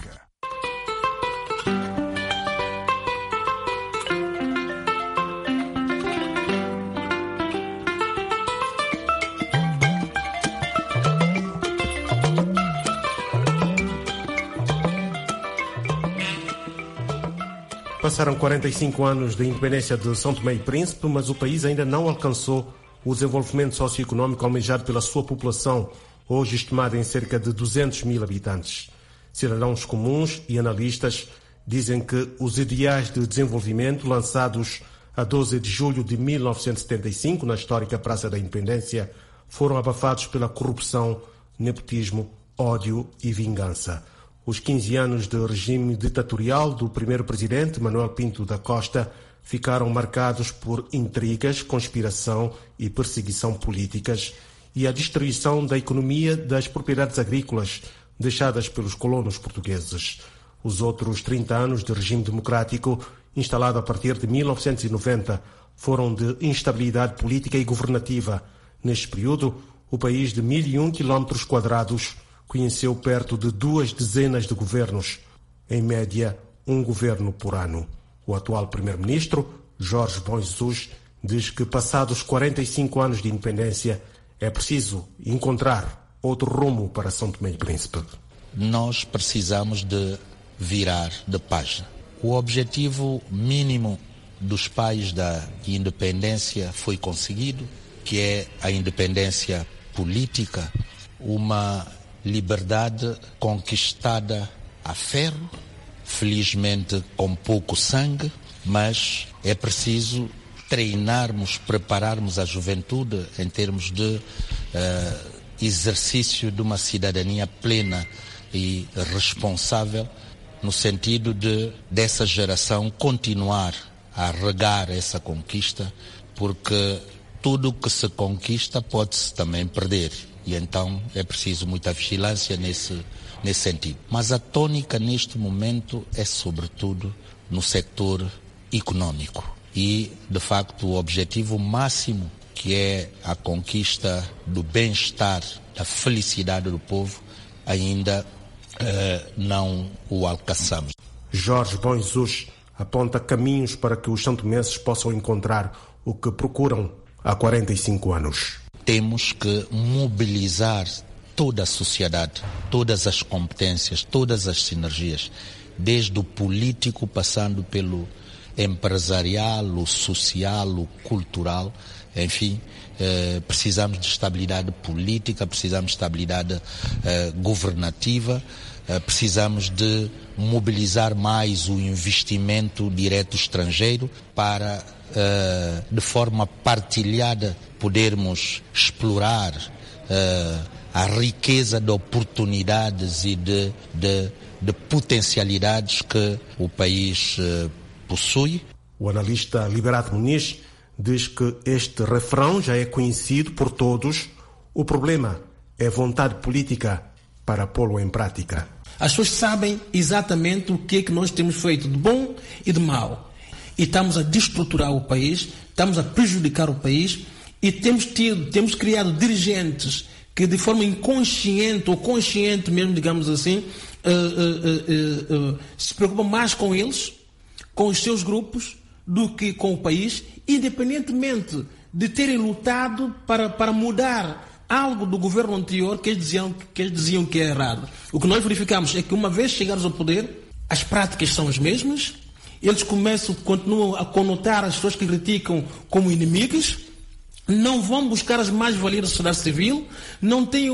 Passaram 45 anos da independência de São Tomé e Príncipe, mas o país ainda não alcançou o desenvolvimento socioeconómico almejado pela sua população, hoje estimada em cerca de 200 mil habitantes. Cidadãos comuns e analistas dizem que os ideais de desenvolvimento lançados a 12 de julho de 1975 na histórica Praça da Independência foram abafados pela corrupção, nepotismo, ódio e vingança. Os 15 anos de regime ditatorial do primeiro presidente, Manuel Pinto da Costa, ficaram marcados por intrigas, conspiração e perseguição políticas e a destruição da economia das propriedades agrícolas deixadas pelos colonos portugueses. Os outros 30 anos de regime democrático, instalado a partir de 1990, foram de instabilidade política e governativa. Neste período, o país de 1.001 km² conheceu perto de 2 dezenas de governos, em média um governo por ano. O atual primeiro-ministro, Jorge Bom Jesus, diz que passados 45 anos de independência é preciso encontrar outro rumo para São Tomé e Príncipe. Nós precisamos de virar de página. O objetivo mínimo dos pais da independência foi conseguido, que é a independência política, uma liberdade conquistada a ferro, felizmente com pouco sangue, mas é preciso treinarmos, prepararmos a juventude em termos de exercício de uma cidadania plena e responsável, no sentido de dessa geração continuar a regar essa conquista, porque tudo que se conquista pode-se também perder, e então é preciso muita vigilância nesse sentido. Mas a tônica neste momento é sobretudo no setor econômico e, de facto, o objetivo máximo, que é a conquista do bem-estar, da felicidade do povo, ainda não o alcançamos. Jorge Bom Jesus aponta caminhos para que os santomenses possam encontrar o que procuram há 45 anos. Temos que mobilizar toda a sociedade, todas as competências, todas as sinergias, desde o político, passando pelo empresarial, o social, o cultural, enfim, precisamos de estabilidade política, precisamos de estabilidade governativa, precisamos de mobilizar mais o investimento direto estrangeiro para, de forma partilhada, podermos explorar a riqueza de oportunidades e de potencialidades que o país possui. O analista Liberato Muniz diz que este refrão já é conhecido por todos. O problema é vontade política para pô-lo em prática. As pessoas sabem exatamente o que é que nós temos feito de bom e de mau. E estamos a destruturar o país, estamos a prejudicar o país e temos criado dirigentes que de forma inconsciente ou consciente mesmo, digamos assim, se preocupam mais com eles, com os seus grupos, do que com o país, independentemente de terem lutado para mudar algo do governo anterior que eles diziam que é errado. O que nós verificamos é que uma vez chegados ao poder, as práticas são as mesmas, eles continuam a conotar as pessoas que criticam como inimigas, não vão buscar as mais-valias da sociedade civil, não têm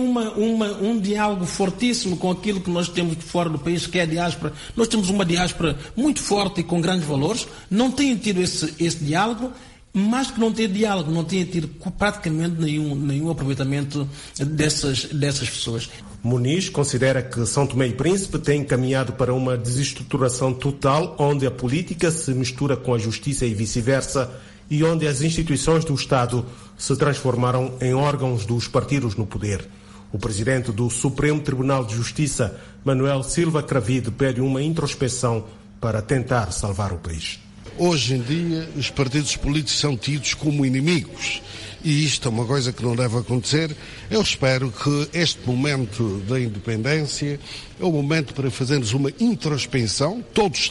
um diálogo fortíssimo com aquilo que nós temos de fora do país, que é a diáspora. Nós temos uma diáspora muito forte e com grandes valores, não têm tido esse diálogo, mais que não ter diálogo, não têm tido praticamente nenhum aproveitamento dessas pessoas. Muniz considera que São Tomé e Príncipe tem caminhado para uma desestruturação total, onde a política se mistura com a justiça e vice-versa, e onde as instituições do Estado se transformaram em órgãos dos partidos no poder. O presidente do Supremo Tribunal de Justiça, Manuel Silva Cravide, pede uma introspeção para tentar salvar o país. Hoje em dia, os partidos políticos são tidos como inimigos. E isto é uma coisa que não deve acontecer. Eu espero que este momento da independência é o momento para fazermos uma introspecção, todos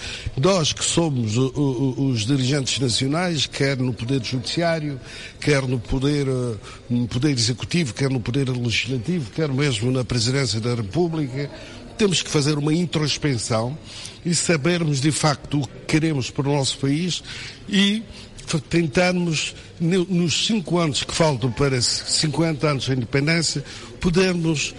nós que somos os dirigentes nacionais, quer no Poder Judiciário, quer no Poder Executivo, quer no Poder Legislativo, quer mesmo na Presidência da República. Temos que fazer uma introspecção e sabermos de facto o que queremos para o nosso país e tentarmos, nos 5 anos que faltam para 50 anos da independência, podermos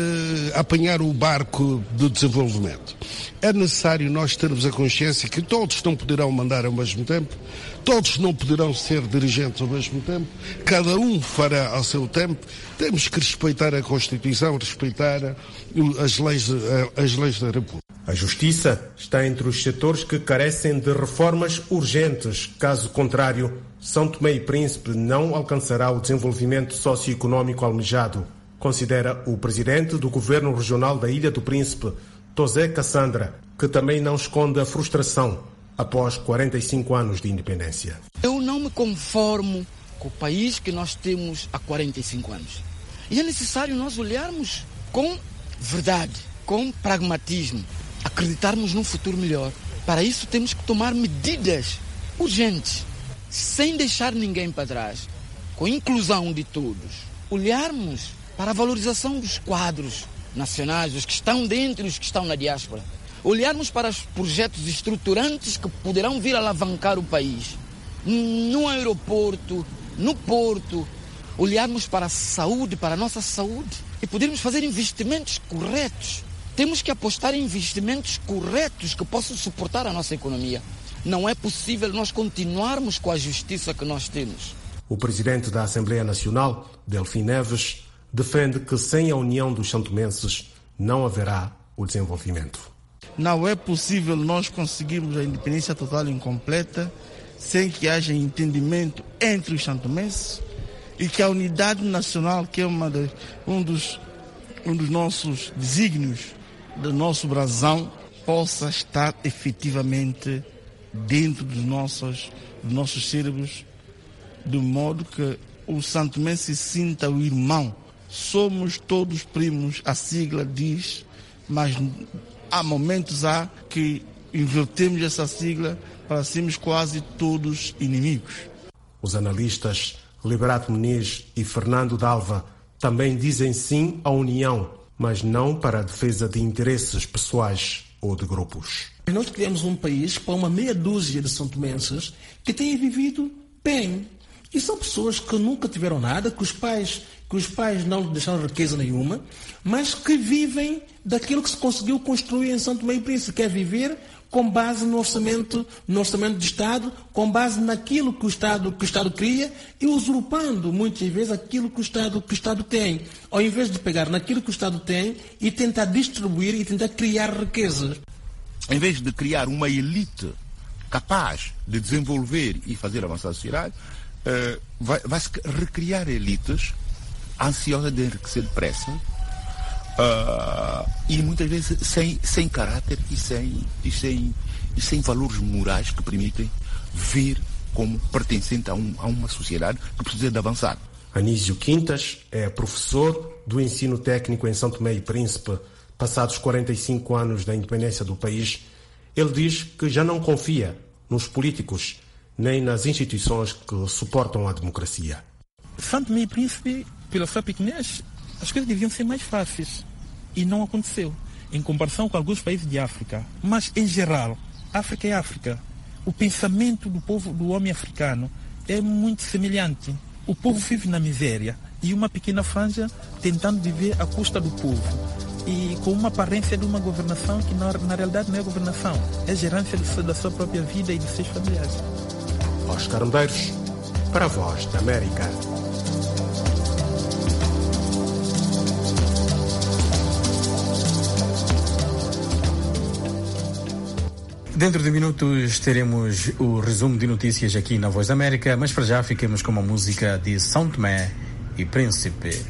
apanhar o barco do desenvolvimento. É necessário nós termos a consciência que todos não poderão mandar ao mesmo tempo, todos não poderão ser dirigentes ao mesmo tempo, cada um fará ao seu tempo. Temos que respeitar a Constituição, respeitar as leis da República. A justiça está entre os setores que carecem de reformas urgentes. Caso contrário, São Tomé e Príncipe não alcançará o desenvolvimento socioeconómico almejado, considera o presidente do Governo Regional da Ilha do Príncipe, Tosé Cassandra, que também não esconde a frustração após 45 anos de independência. Eu não me conformo com o país que nós temos há 45 anos. E é necessário nós olharmos com verdade, com pragmatismo, acreditarmos num futuro melhor. Para isso temos que tomar medidas urgentes, sem deixar ninguém para trás, com inclusão de todos. Olharmos para a valorização dos quadros nacionais, os que estão dentro e os que estão na diáspora. Olharmos para os projetos estruturantes que poderão vir a alavancar o país. No aeroporto, no porto, olharmos para a saúde, para a nossa saúde e podermos fazer investimentos corretos. Temos que apostar em investimentos corretos que possam suportar a nossa economia. Não é possível nós continuarmos com a justiça que nós temos. O presidente da Assembleia Nacional, Delfim Neves, defende que sem a união dos santomenses não haverá o desenvolvimento. Não é possível nós conseguirmos a independência total e incompleta sem que haja entendimento entre os santomenses e que a unidade nacional, que é um dos nossos desígnios do nosso brasão, possa estar efetivamente dentro dos nossos cérebros, de modo que o santomense sinta o irmão. Somos todos primos, a sigla diz, mas há momentos que invertemos essa sigla para sermos quase todos inimigos. Os analistas Liberato Muniz e Fernando Dalva também dizem sim à união, mas não para a defesa de interesses pessoais. ou de grupos. Nós criamos um país para uma meia dúzia de santomenses que têm vivido bem. E são pessoas que nunca tiveram nada, que os pais não lhes deixaram riqueza nenhuma, mas que vivem daquilo que se conseguiu construir em São Tomé e Príncipe, que é viver com base no orçamento de Estado, com base naquilo que o Estado cria e usurpando muitas vezes aquilo que o Estado tem, ao invés de pegar naquilo que o Estado tem e tentar distribuir e tentar criar riquezas. Em vez de criar uma elite capaz de desenvolver e fazer avançar a sociedade, vai-se recriar elites ansiosas de enriquecer depressa e muitas vezes sem caráter e sem valores morais que permitem ver como pertencente a uma sociedade que precisa de avançar. Anísio Quintas é professor do ensino técnico em São Tomé e Príncipe. Passados 45 anos da independência do país, ele diz que já não confia nos políticos nem nas instituições que suportam a democracia. São Tomé e Príncipe, pela sua pequenez, as coisas deviam ser mais fáceis. E não aconteceu, em comparação com alguns países de África. Mas, em geral, África é África. O pensamento do homem africano é muito semelhante. O povo vive na miséria e uma pequena franja tentando viver à custa do povo. E com uma aparência de uma governação que na realidade não é governação, é gerência da sua própria vida e de seus familiares. Oscar Medeiros, para a Voz da América. Dentro de minutos teremos o resumo de notícias aqui na Voz da América, mas para já fiquemos com uma música de São Tomé e Príncipe.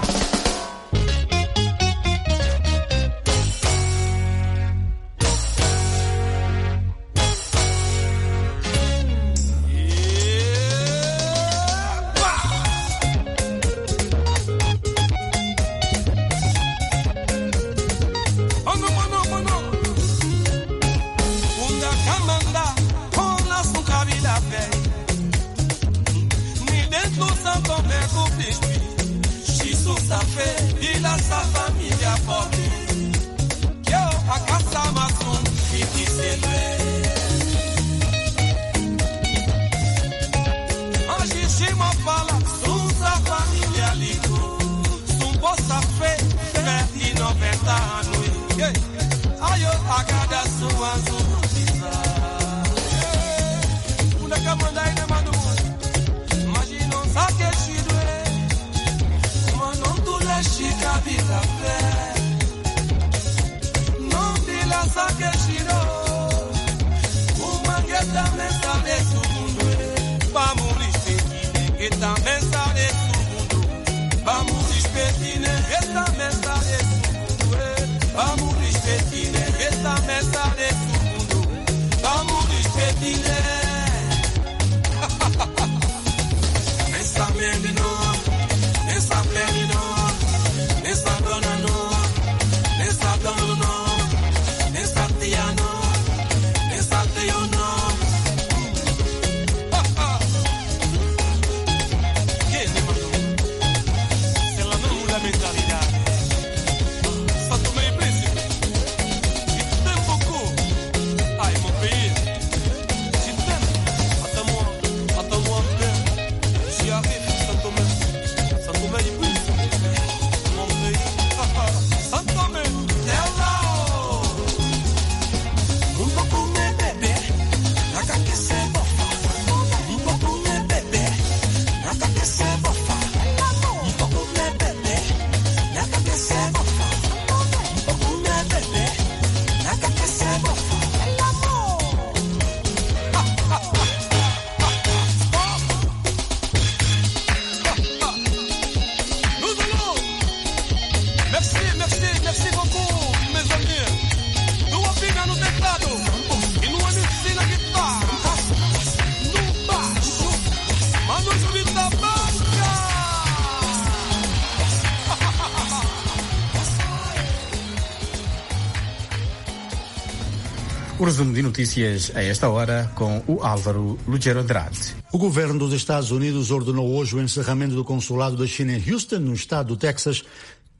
O resumo de notícias a esta hora com o Álvaro Lugero Andrade. O governo dos Estados Unidos ordenou hoje o encerramento do consulado da China em Houston, no estado do Texas,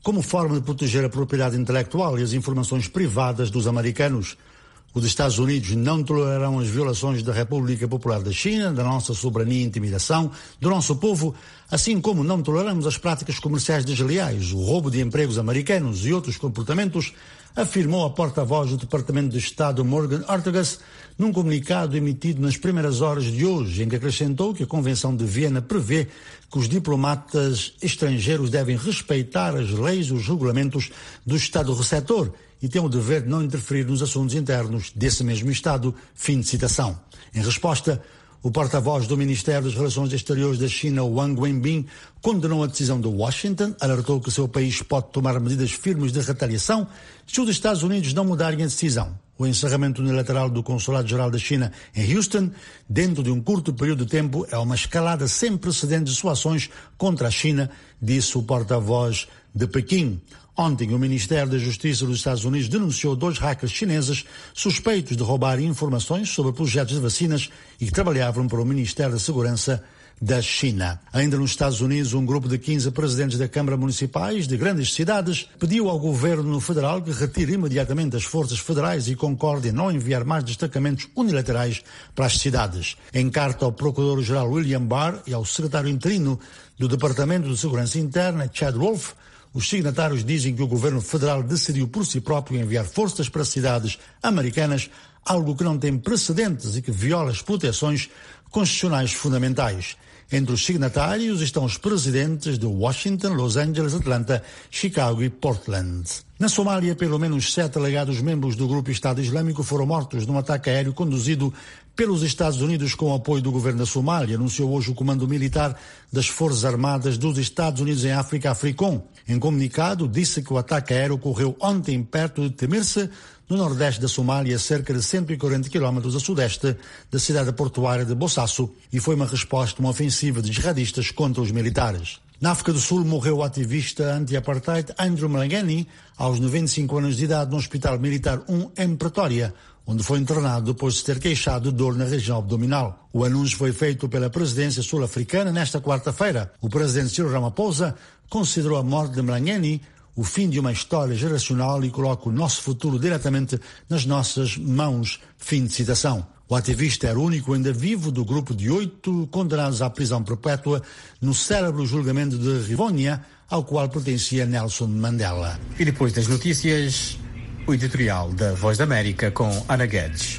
como forma de proteger a propriedade intelectual e as informações privadas dos americanos. Os Estados Unidos não tolerarão as violações da República Popular da China, da nossa soberania e intimidação do nosso povo, assim como não toleramos as práticas comerciais desleais, o roubo de empregos americanos e outros comportamentos, afirmou a porta-voz do Departamento de Estado Morgan Ortagus num comunicado emitido nas primeiras horas de hoje, em que acrescentou que a Convenção de Viena prevê que os diplomatas estrangeiros devem respeitar as leis e os regulamentos do Estado receptor e têm o dever de não interferir nos assuntos internos desse mesmo Estado. Fim de citação. Em resposta, o porta-voz do Ministério das Relações Exteriores da China, Wang Wenbin, condenou a decisão de Washington, alertou que o seu país pode tomar medidas firmes de retaliação se os Estados Unidos não mudarem a decisão. O encerramento unilateral do Consulado-Geral da China em Houston, dentro de um curto período de tempo, é uma escalada sem precedentes de suas ações contra a China, disse o porta-voz de Pequim. Ontem, o Ministério da Justiça dos Estados Unidos denunciou 2 hackers chineses suspeitos de roubar informações sobre projetos de vacinas e que trabalhavam para o Ministério da Segurança da China. Ainda nos Estados Unidos, um grupo de 15 presidentes da Câmara Municipais de grandes cidades pediu ao governo federal que retire imediatamente as forças federais e concorde em não enviar mais destacamentos unilaterais para as cidades. Em carta ao Procurador-Geral William Barr e ao secretário interino do Departamento de Segurança Interna, Chad Wolf, os signatários dizem que o governo federal decidiu por si próprio enviar forças para cidades americanas, algo que não tem precedentes e que viola as proteções constitucionais fundamentais. Entre os signatários estão os presidentes de Washington, Los Angeles, Atlanta, Chicago e Portland. Na Somália, pelo menos 7 alegados membros do grupo Estado Islâmico foram mortos num ataque aéreo conduzido pelos Estados Unidos com o apoio do governo da Somália, anunciou hoje o Comando Militar das Forças Armadas dos Estados Unidos em África, AFRICOM. Em comunicado, disse que o ataque aéreo ocorreu ontem perto de Temirse, no nordeste da Somália, cerca de 140 quilómetros a sudeste da cidade portuária de Bosaso, e foi uma resposta a uma ofensiva de jihadistas contra os militares. Na África do Sul morreu o ativista anti-apartheid Andrew Mlangeni, aos 95 anos de idade, no Hospital Militar 1 em Pretória, onde foi internado depois de ter queixado de dor na região abdominal. O anúncio foi feito pela presidência sul-africana nesta quarta-feira. O presidente Cyril Ramaphosa considerou a morte de Mlangeni o fim de uma história geracional e coloca o nosso futuro diretamente nas nossas mãos. Fim de citação. O ativista era o único ainda vivo do grupo de 8 condenados à prisão perpétua no célebre julgamento de Rivonia, ao qual pertencia Nelson Mandela. E depois das notícias, o editorial da Voz da América com Ana Guedes.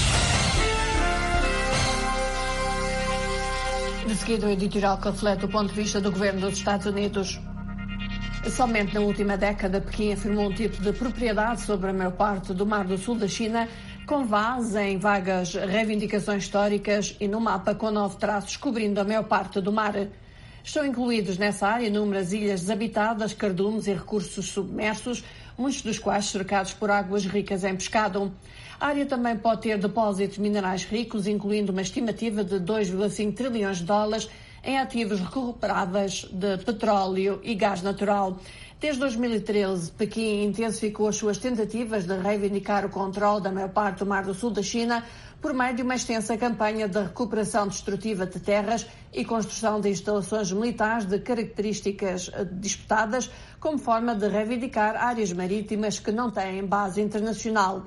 De seguida, o editorial que reflete o ponto de vista do governo dos Estados Unidos. Somente na última década, Pequim afirmou um tipo de propriedade sobre a maior parte do Mar do Sul da China, com base em vagas reivindicações históricas e no mapa com 9 traços cobrindo a maior parte do mar. Estão incluídos nessa área inúmeras ilhas desabitadas, cardumes e recursos submersos, muitos dos quais cercados por águas ricas em pescado. A área também pode ter depósitos minerais ricos, incluindo uma estimativa de 2,5 trilhões de dólares em ativos recuperáveis de petróleo e gás natural. Desde 2013, Pequim intensificou as suas tentativas de reivindicar o controle da maior parte do Mar do Sul da China por meio de uma extensa campanha de recuperação destrutiva de terras e construção de instalações militares de características disputadas, como forma de reivindicar áreas marítimas que não têm base internacional.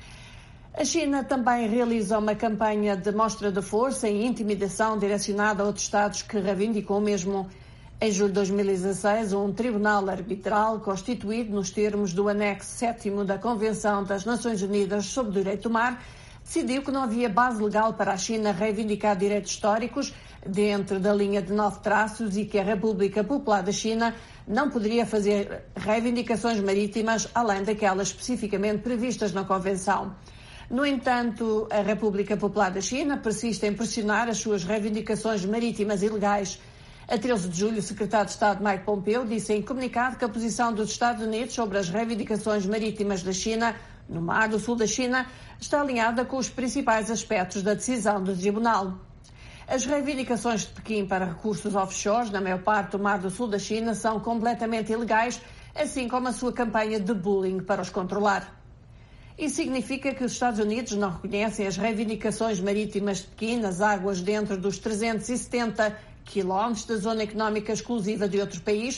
A China também realiza uma campanha de mostra de força e intimidação direcionada a outros Estados que reivindicam o mesmo. Em julho de 2016, um tribunal arbitral constituído nos termos do anexo 7º da Convenção das Nações Unidas sobre o Direito do Mar decidiu que não havia base legal para a China reivindicar direitos históricos dentro da linha de 9 traços e que a República Popular da China não poderia fazer reivindicações marítimas além daquelas especificamente previstas na Convenção. No entanto, a República Popular da China persiste em pressionar as suas reivindicações marítimas ilegais. A 13 de julho, o secretário de Estado Mike Pompeo disse em comunicado que a posição dos Estados Unidos sobre as reivindicações marítimas da China, no Mar do Sul da China, está alinhada com os principais aspectos da decisão do tribunal. As reivindicações de Pequim para recursos offshore na maior parte do Mar do Sul da China são completamente ilegais, assim como a sua campanha de bullying para os controlar. Isso significa que os Estados Unidos não reconhecem as reivindicações marítimas de Pequim nas águas dentro dos 370 quilómetros da zona económica exclusiva de outro país,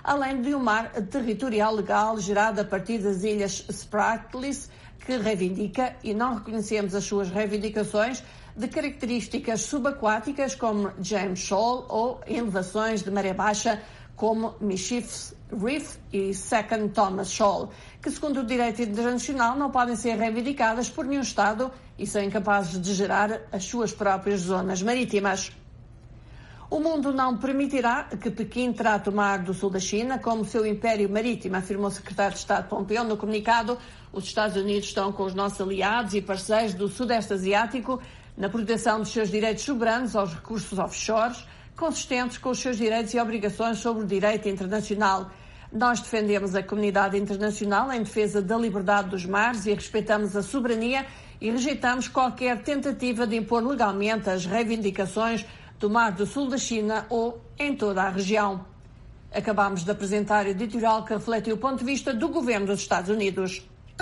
além de um mar territorial legal gerado a partir das ilhas Spratleys, que reivindica, e não reconhecemos as suas reivindicações, de características subaquáticas como James Shoal ou elevações de maré baixa como Mischief Reef e Second Thomas Shoal, que segundo o direito internacional não podem ser reivindicadas por nenhum Estado e são incapazes de gerar as suas próprias zonas marítimas. O mundo não permitirá que Pequim trate o mar do sul da China como seu império marítimo, afirmou o secretário de Estado Pompeo no comunicado. Os Estados Unidos estão com os nossos aliados e parceiros do Sudeste Asiático na proteção dos seus direitos soberanos aos recursos offshores, consistentes com os seus direitos e obrigações sobre o direito internacional. Nós defendemos a comunidade internacional em defesa da liberdade dos mares e respeitamos a soberania e rejeitamos qualquer tentativa de impor legalmente as reivindicações do Mar do Sul da China ou em toda a região. Acabamos de apresentar o editorial que reflete o ponto de vista do governo dos Estados Unidos.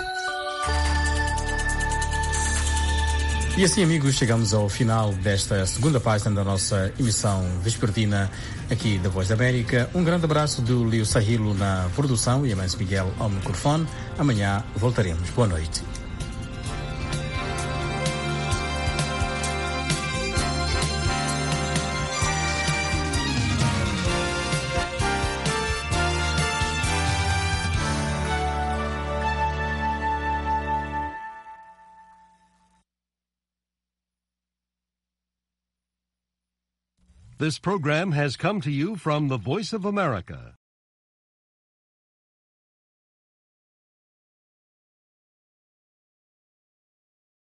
E assim, amigos, chegamos ao final desta segunda página da nossa emissão vespertina aqui da Voz da América. Um grande abraço do Leo Sahilo na produção e a Mãe Miguel ao microfone. Amanhã voltaremos. Boa noite. This program has come to you from the Voice of America,